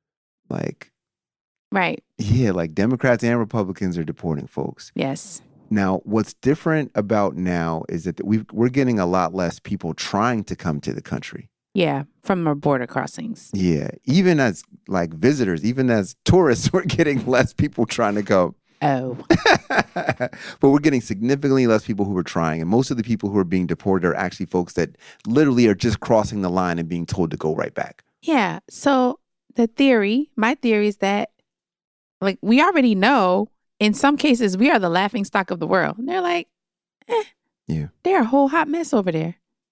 Right. yeah, like Democrats and Republicans are deporting folks. Yes. Now, what's different about now is that we're getting a lot less people trying to come to the country. Yeah. From our border crossings. Yeah, even as like visitors, even as tourists, we're getting less people trying to go. Oh. But we're getting significantly less people who are trying. And most of the people who are being deported are actually folks that literally are just crossing the line and being told to go right back. Yeah. So my theory is that, like, we already know in some cases we are the laughing stock of the world. And they're like, Yeah. they're a whole hot mess over there.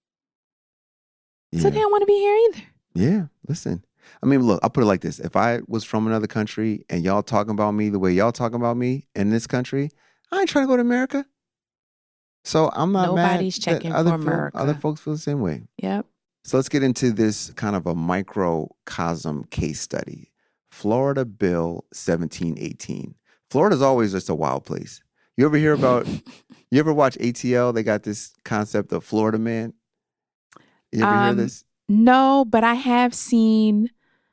Yeah. So they don't want to be here either. Yeah, listen. I mean, look, I'll put it like this. If I was from another country and y'all talking about me the way y'all talking about me in this country, I ain't trying to go to America. So I'm not Nobody's mad that checking other for America. other folks feel the same way. Yep. So let's get into this kind of a microcosm case study. Florida Bill 1718. Florida's always just a wild place. You ever hear about, you ever watch ATL? They got this concept of Florida Man. You ever hear this? No, but I have seen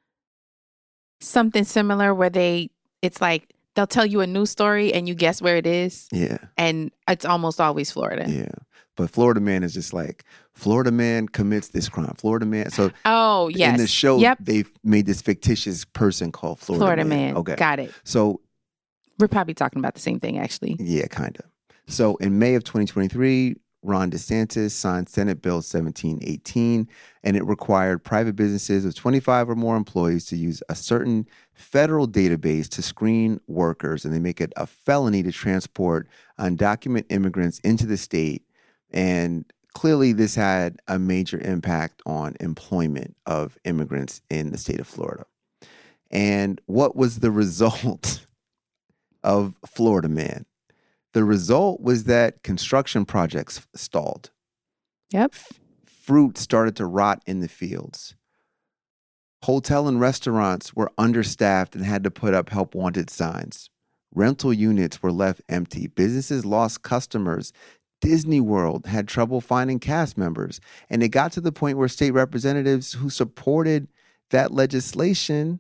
something similar where it's like they'll tell you a news story and you guess where it is. Yeah. And it's almost always Florida. Yeah. But Florida Man is just like, Florida Man commits this crime. Florida Man. So Oh, yes. in the show, Yep. they've made this fictitious person called Florida Man. Okay. Got it. So We're probably talking about the same thing, actually. yeah, kind of. So in May of 2023, Ron DeSantis signed Senate Bill 1718, and it required private businesses with 25 or more employees to use a certain federal database to screen workers, and they make it a felony to transport undocumented immigrants into the state. And clearly this had a major impact on employment of immigrants in the state of Florida. And what was the result of Florida Man? The result was that construction projects stalled. Yep. Fruit started to rot in the fields. Hotel and restaurants were understaffed and had to put up help wanted signs. Rental units were left empty. Businesses lost customers. Disney World had trouble finding cast members. And it got to the point where state representatives who supported that legislation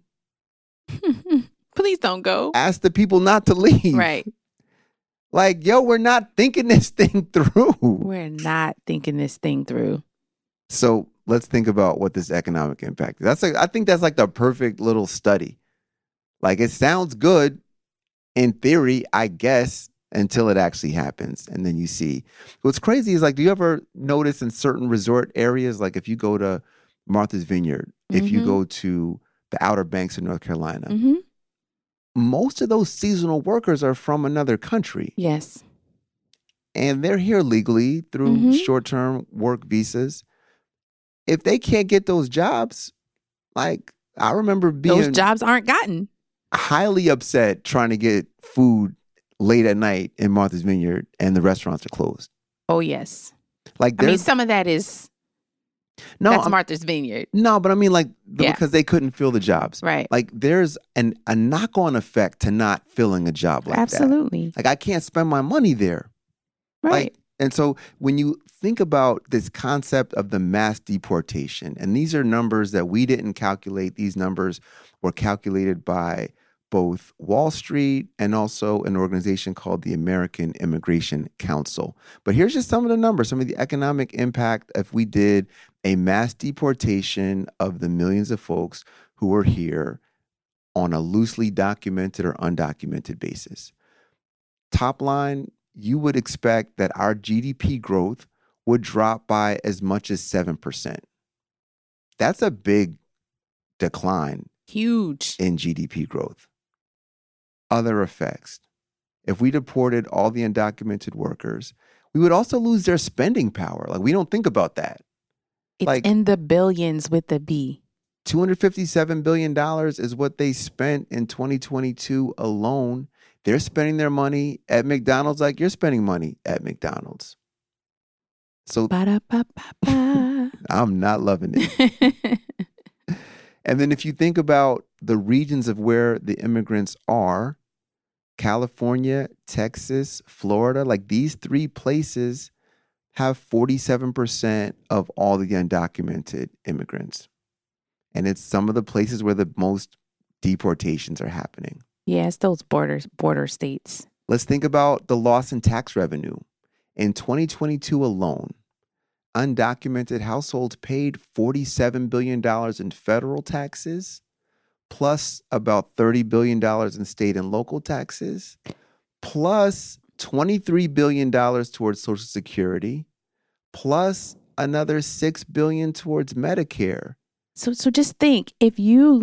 Please don't go. asked the people not to leave. Right. Like, yo, we're not thinking this thing through. We're not thinking this thing through. So let's think about what this economic impact is. I think that's like the perfect little study. Like, it sounds good in theory, I guess, until it actually happens. And then you see. What's crazy is, like, do you ever notice in certain resort areas, like if you go to Martha's Vineyard, if you go to the Outer Banks of North Carolina. Mm-hmm. Most of those seasonal workers are from another country. Yes. And they're here legally through Mhm. short-term work visas. If they can't get those jobs, like I remember being Those jobs aren't gotten. highly upset trying to get food late at night in Martha's Vineyard and the restaurants are closed. Oh, yes. Like I mean, there's some of that is, that's Martha's Vineyard. no, but I mean like Yeah. because they couldn't fill the jobs. Right. Like there's a knock-on effect to not filling a job like that. Absolutely. Like I can't spend my money there. Right. Like, and so when you think about this concept of the mass deportation, and these are numbers that we didn't calculate, these numbers were calculated by both Wall Street and also an organization called the American Immigration Council. But here's just some of the numbers, some of the economic impact if we did a mass deportation of the millions of folks who were here on a loosely documented or undocumented basis. Top line, you would expect that our GDP growth would drop by as much as 7%. That's a big decline Huge. in GDP growth. Other effects. If we deported all the undocumented workers, we would also lose their spending power. Like we don't think about that. It's like- in the billions with the B. $257 billion is what they spent in 2022 alone. They're spending their money at McDonald's like you're spending money at McDonald's. So Ba-da-ba-ba-ba. I'm not loving it. And then if you think about the regions of where the immigrants are, California, Texas, Florida, like these three places have 47% of all the undocumented immigrants. And it's some of the places where the most deportations are happening. Yeah, it's those border states. Let's think about the loss in tax revenue. In 2022 alone, undocumented households paid $47 billion in federal taxes, plus about $30 billion in state and local taxes, plus $23 billion towards Social Security, plus another $6 billion towards Medicare. So just think, if you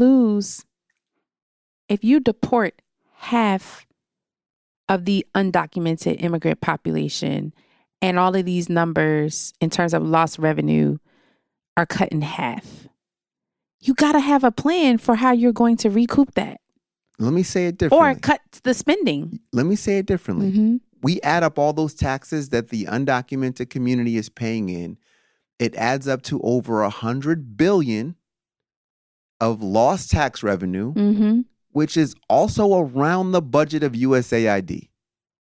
deport half of the undocumented immigrant population and all of these numbers in terms of lost revenue are cut in half, you got to have a plan for how you're going to recoup that Let me say it differently. or cut the spending. Let me say it differently. Mm-hmm. We add up all those taxes that the undocumented community is paying in. It adds up to over $100 billion of lost tax revenue, Mm-hmm. which is also around the budget of USAID.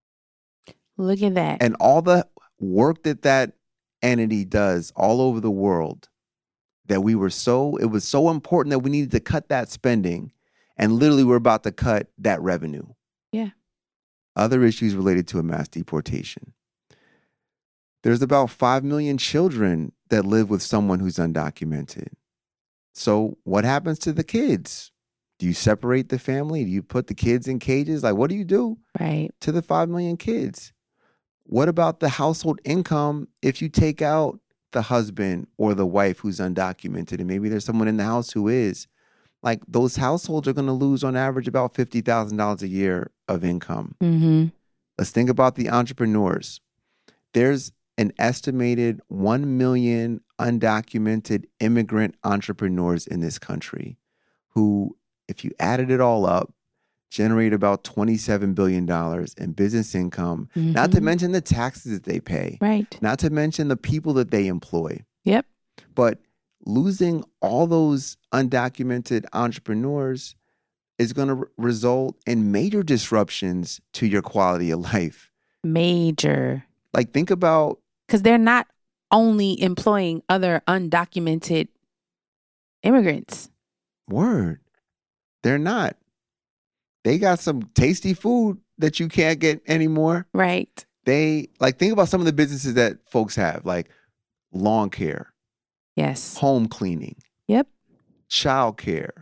Look at that. And all the work that entity does all over the world, that it was so important that we needed to cut that spending, and literally we're about to cut that revenue. Yeah. Other issues related to a mass deportation. There's about 5 million children that live with someone who's undocumented. So what happens to the kids? Do you separate the family? Do you put the kids in cages? Like, what do you do Right. to the 5 million kids? What about the household income if you take out the husband or the wife who's undocumented and maybe there's someone in the house who is? Like, those households are going to lose on average about $50,000 a year of income. Mm-hmm. Let's think about the entrepreneurs. There's an estimated 1 million undocumented immigrant entrepreneurs in this country who, if you added it all up, generate about $27 billion in business income, not to mention the taxes that they pay, Right. not to mention the people that they employ. Yep. But losing all those undocumented entrepreneurs is going to result in major disruptions to your quality of life. Major. Like, think about, Because they're not only employing other undocumented immigrants. word, they're not. They got some tasty food that you can't get anymore. Right. Think about some of the businesses that folks have, like lawn care, Yes. home cleaning, Yep. child care,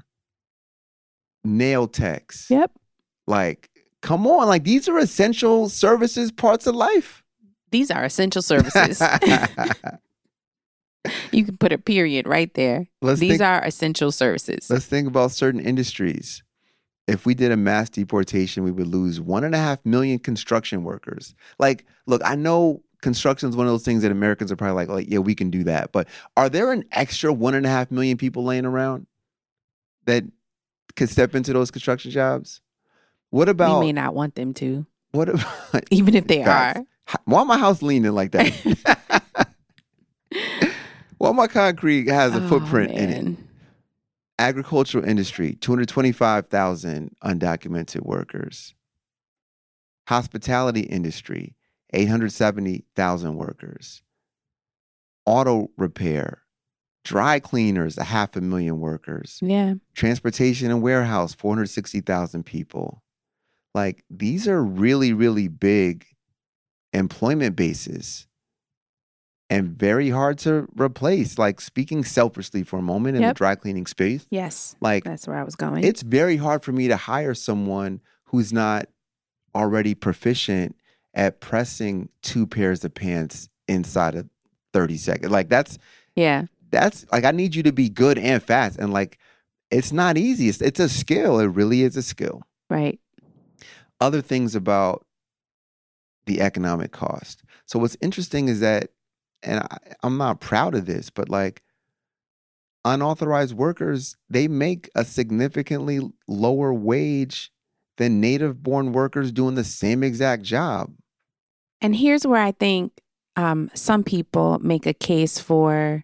nail techs. Yep. Like, come on. Like, these are essential services, parts of life. These are essential services. You can put a period right there. These are essential services. Let's think about certain industries. If we did a mass deportation, we would lose 1.5 million construction workers. Like, look, I know construction is one of those things that Americans are probably like, yeah, we can do that. But are there an extra 1.5 million people laying around that could step into those construction jobs? What about? We may not want them to. What about? Even if they are. Why my house leaning like that? Why my concrete has a footprint in it? Agricultural industry, 225,000 undocumented workers. Hospitality industry, 870,000 workers. Auto repair, dry cleaners, 500,000 workers. Yeah. Transportation and warehouse, 460,000 people. Like, these are really, really big employment bases and very hard to replace. Like, speaking selfishly for a moment in the dry cleaning space. Yes. Like, that's where I was going. It's very hard for me to hire someone who's not already proficient at pressing 2 pairs of pants inside of 30 seconds. Like, that's like, I need you to be good and fast. And like, it's not easy. It's a skill. It really is a skill. Right. Other things about the economic cost. So what's interesting is that, and I'm not proud of this, but like, unauthorized workers, they make a significantly lower wage than native-born workers doing the same exact job. And here's where I think some people make a case for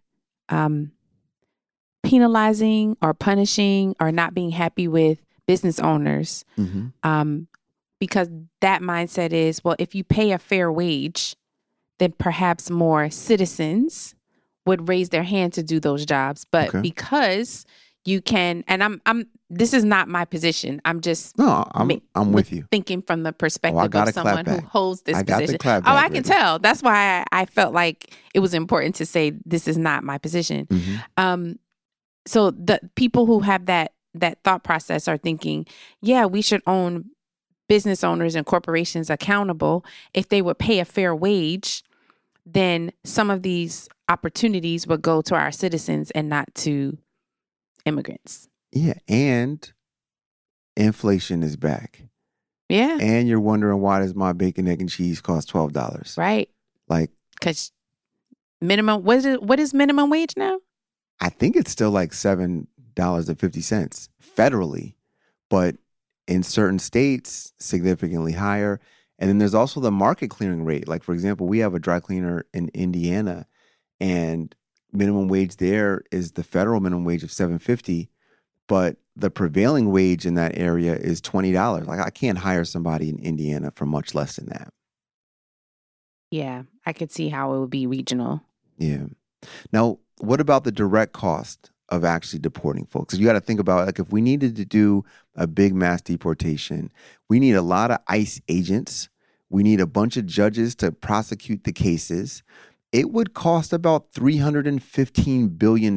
penalizing or punishing or not being happy with business owners. Because that mindset is, well, if you pay a fair wage, then perhaps more citizens would raise their hand to do those jobs. But because you can, and this is not my position. I'm just I'm with you. Thinking from the perspective of someone who holds this position. I can tell. That's why I felt like it was important to say this is not my position. So the people who have that thought process are thinking, yeah, we should own business owners and corporations accountable. If they would pay a fair wage, then some of these opportunities would go to our citizens and not to immigrants. Yeah, and inflation is back. Yeah. And you're wondering, why does my bacon, egg, and cheese cost $12? Right. Like, because minimum, what is minimum wage now? I think it's still like $7.50 federally, but in certain states, significantly higher. And then there's also the market clearing rate. Like, for example, we have a dry cleaner in Indiana, and minimum wage there is the federal minimum wage of $7.50, but the prevailing wage in that area is $20. Like, I can't hire somebody in Indiana for much less than that. Yeah, I could see how it would be regional. Yeah. Now, what about the direct cost of actually deporting folks? You got to think about, like, if we needed to do a big mass deportation, we need a lot of ICE agents. We need a bunch of judges to prosecute the cases. It would cost about $315 billion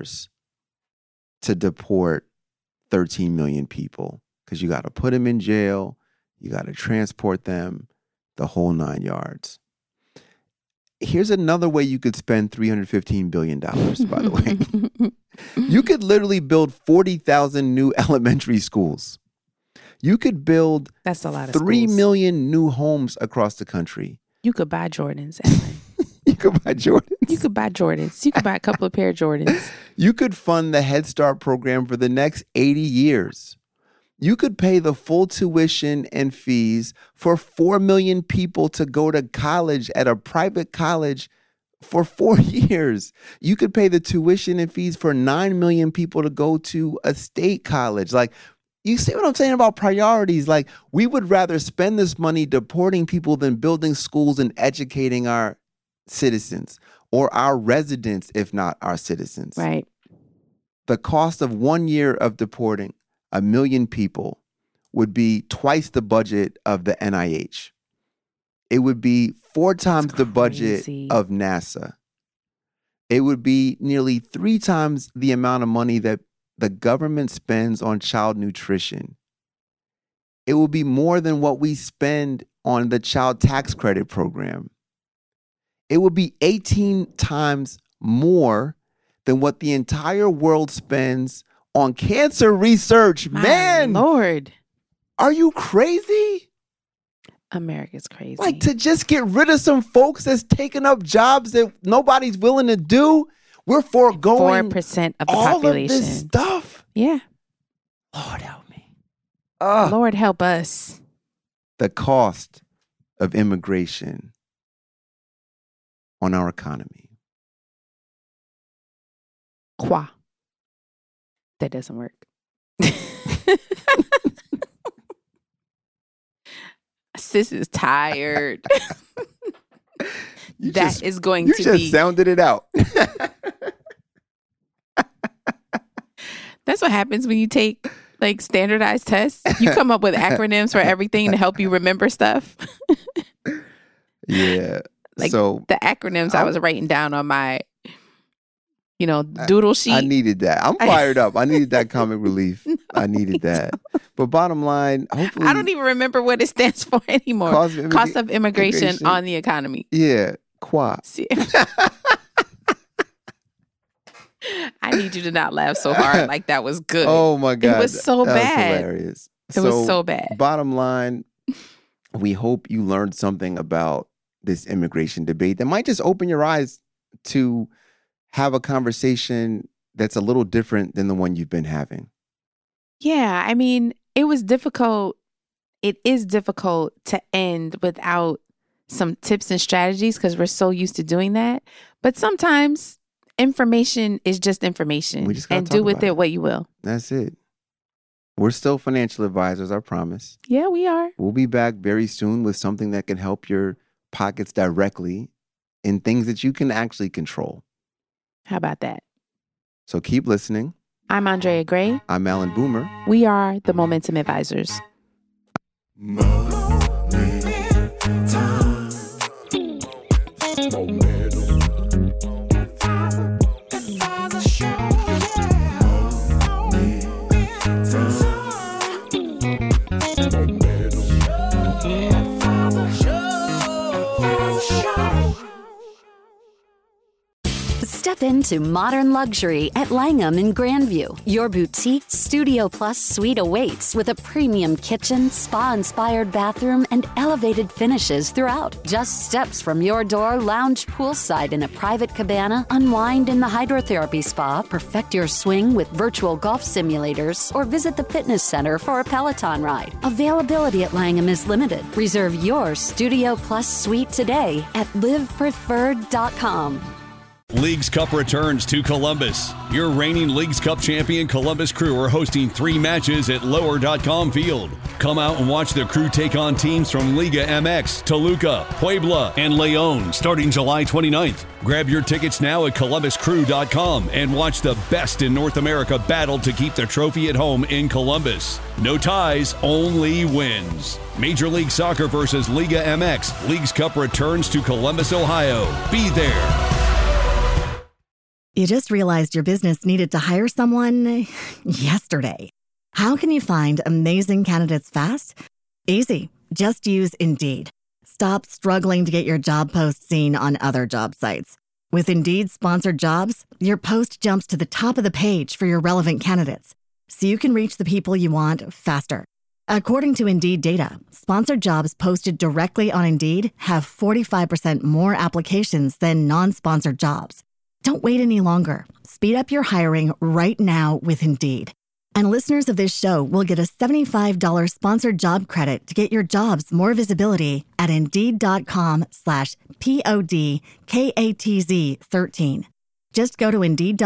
to deport 13 million people, because you got to put them in jail, you got to transport them, the whole 9 yards. Here's another way you could spend $315 billion, by the way. You could literally build 40,000 new elementary schools. You could build That's a lot of 3 schools. million new homes across the country. You could buy Jordans, Ellen. You could buy Jordans. You could buy Jordans. You could buy a couple of pair of Jordans. You could fund the Head Start program for the next 80 years. You could pay the full tuition and fees for 4 million people to go to college at a private college for 4 years. You could pay the tuition and fees for 9 million people to go to a state college. Like, you see what I'm saying about priorities? Like, we would rather spend this money deporting people than building schools and educating our citizens, or our residents, if not our citizens. Right. The cost of 1 year of deporting 1 million people would be twice the budget of the NIH. It would be 4 times the budget of NASA. It would be nearly 3 times the amount of money that the government spends on child nutrition. It would be more than what we spend on the child tax credit program. It would be 18 times more than what the entire world spends on cancer research. My Man, Lord. are you crazy? America's crazy. Like, to just get rid of some folks that's taking up jobs that nobody's willing to do, we're foregoing 4% of the all population. of this stuff. Yeah. Lord help me. Lord help us. The cost of immigration on our economy. Qua. That doesn't work. Sis is tired. That is going You to just be. sounded it out. That's what happens when you take like standardized tests. You come up with acronyms for everything to help you remember stuff. Yeah. Like so the acronyms I was writing down on my, doodle sheet. I needed that. I'm fired up. I needed that comic relief. I needed that. But bottom line, hopefully, I don't even remember what it stands for anymore. Cost of immigration on the economy. Yeah. Qua. See? I need you to not laugh so hard. Like that was good. Oh my God. It was so that bad. Was hilarious. It was so bad. Bottom line, we hope you learned something about this immigration debate that might just open your eyes to have a conversation that's a little different than the one you've been having. Yeah, I mean, it was difficult. It is difficult to end without some tips and strategies because we're so used to doing that. But sometimes information is just information, We just gotta and talk do with about it what you will. That's it. We're still financial advisors, I promise. Yeah, we are. We'll be back very soon with something that can help your pockets directly in things that you can actually control. How about that? So keep listening. I'm Andrea Gray. I'm Alan Boomer. We are the Momentum Advisors. Step into modern luxury at Langham in Grandview. Your boutique Studio Plus suite awaits with a premium kitchen, spa-inspired bathroom, and elevated finishes throughout. Just steps from your door, lounge poolside in a private cabana, unwind in the hydrotherapy spa, perfect your swing with virtual golf simulators, or visit the fitness center for a Peloton ride. Availability at Langham is limited. Reserve your Studio Plus suite today at livepreferred.com. Leagues Cup returns to Columbus. Your reigning Leagues Cup champion Columbus Crew are hosting 3 matches at lower.com field. Come out and watch the Crew take on teams from Liga MX, Toluca, Puebla, and Leon starting July 29th. Grab your tickets now at columbuscrew.com and watch the best in North America battle to keep the trophy at home in Columbus. No ties, only wins. Major League Soccer versus Liga MX. Leagues Cup returns to Columbus, Ohio. Be there. You just realized your business needed to hire someone yesterday. How can you find amazing candidates fast? Easy. Just use Indeed. Stop struggling to get your job post seen on other job sites. With Indeed sponsored jobs, your post jumps to the top of the page for your relevant candidates, so you can reach the people you want faster. According to Indeed data, sponsored jobs posted directly on Indeed have 45% more applications than non-sponsored jobs. Don't wait any longer. Speed up your hiring right now with Indeed. And listeners of this show will get a $75 sponsored job credit to get your jobs more visibility at Indeed.com/PODKATZ13. Just go to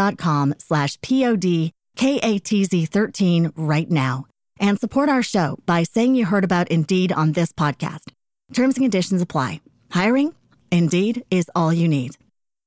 Indeed.com/PODKATZ13 right now and support our show by saying you heard about Indeed on this podcast. Terms and conditions apply. Hiring? Indeed is all you need.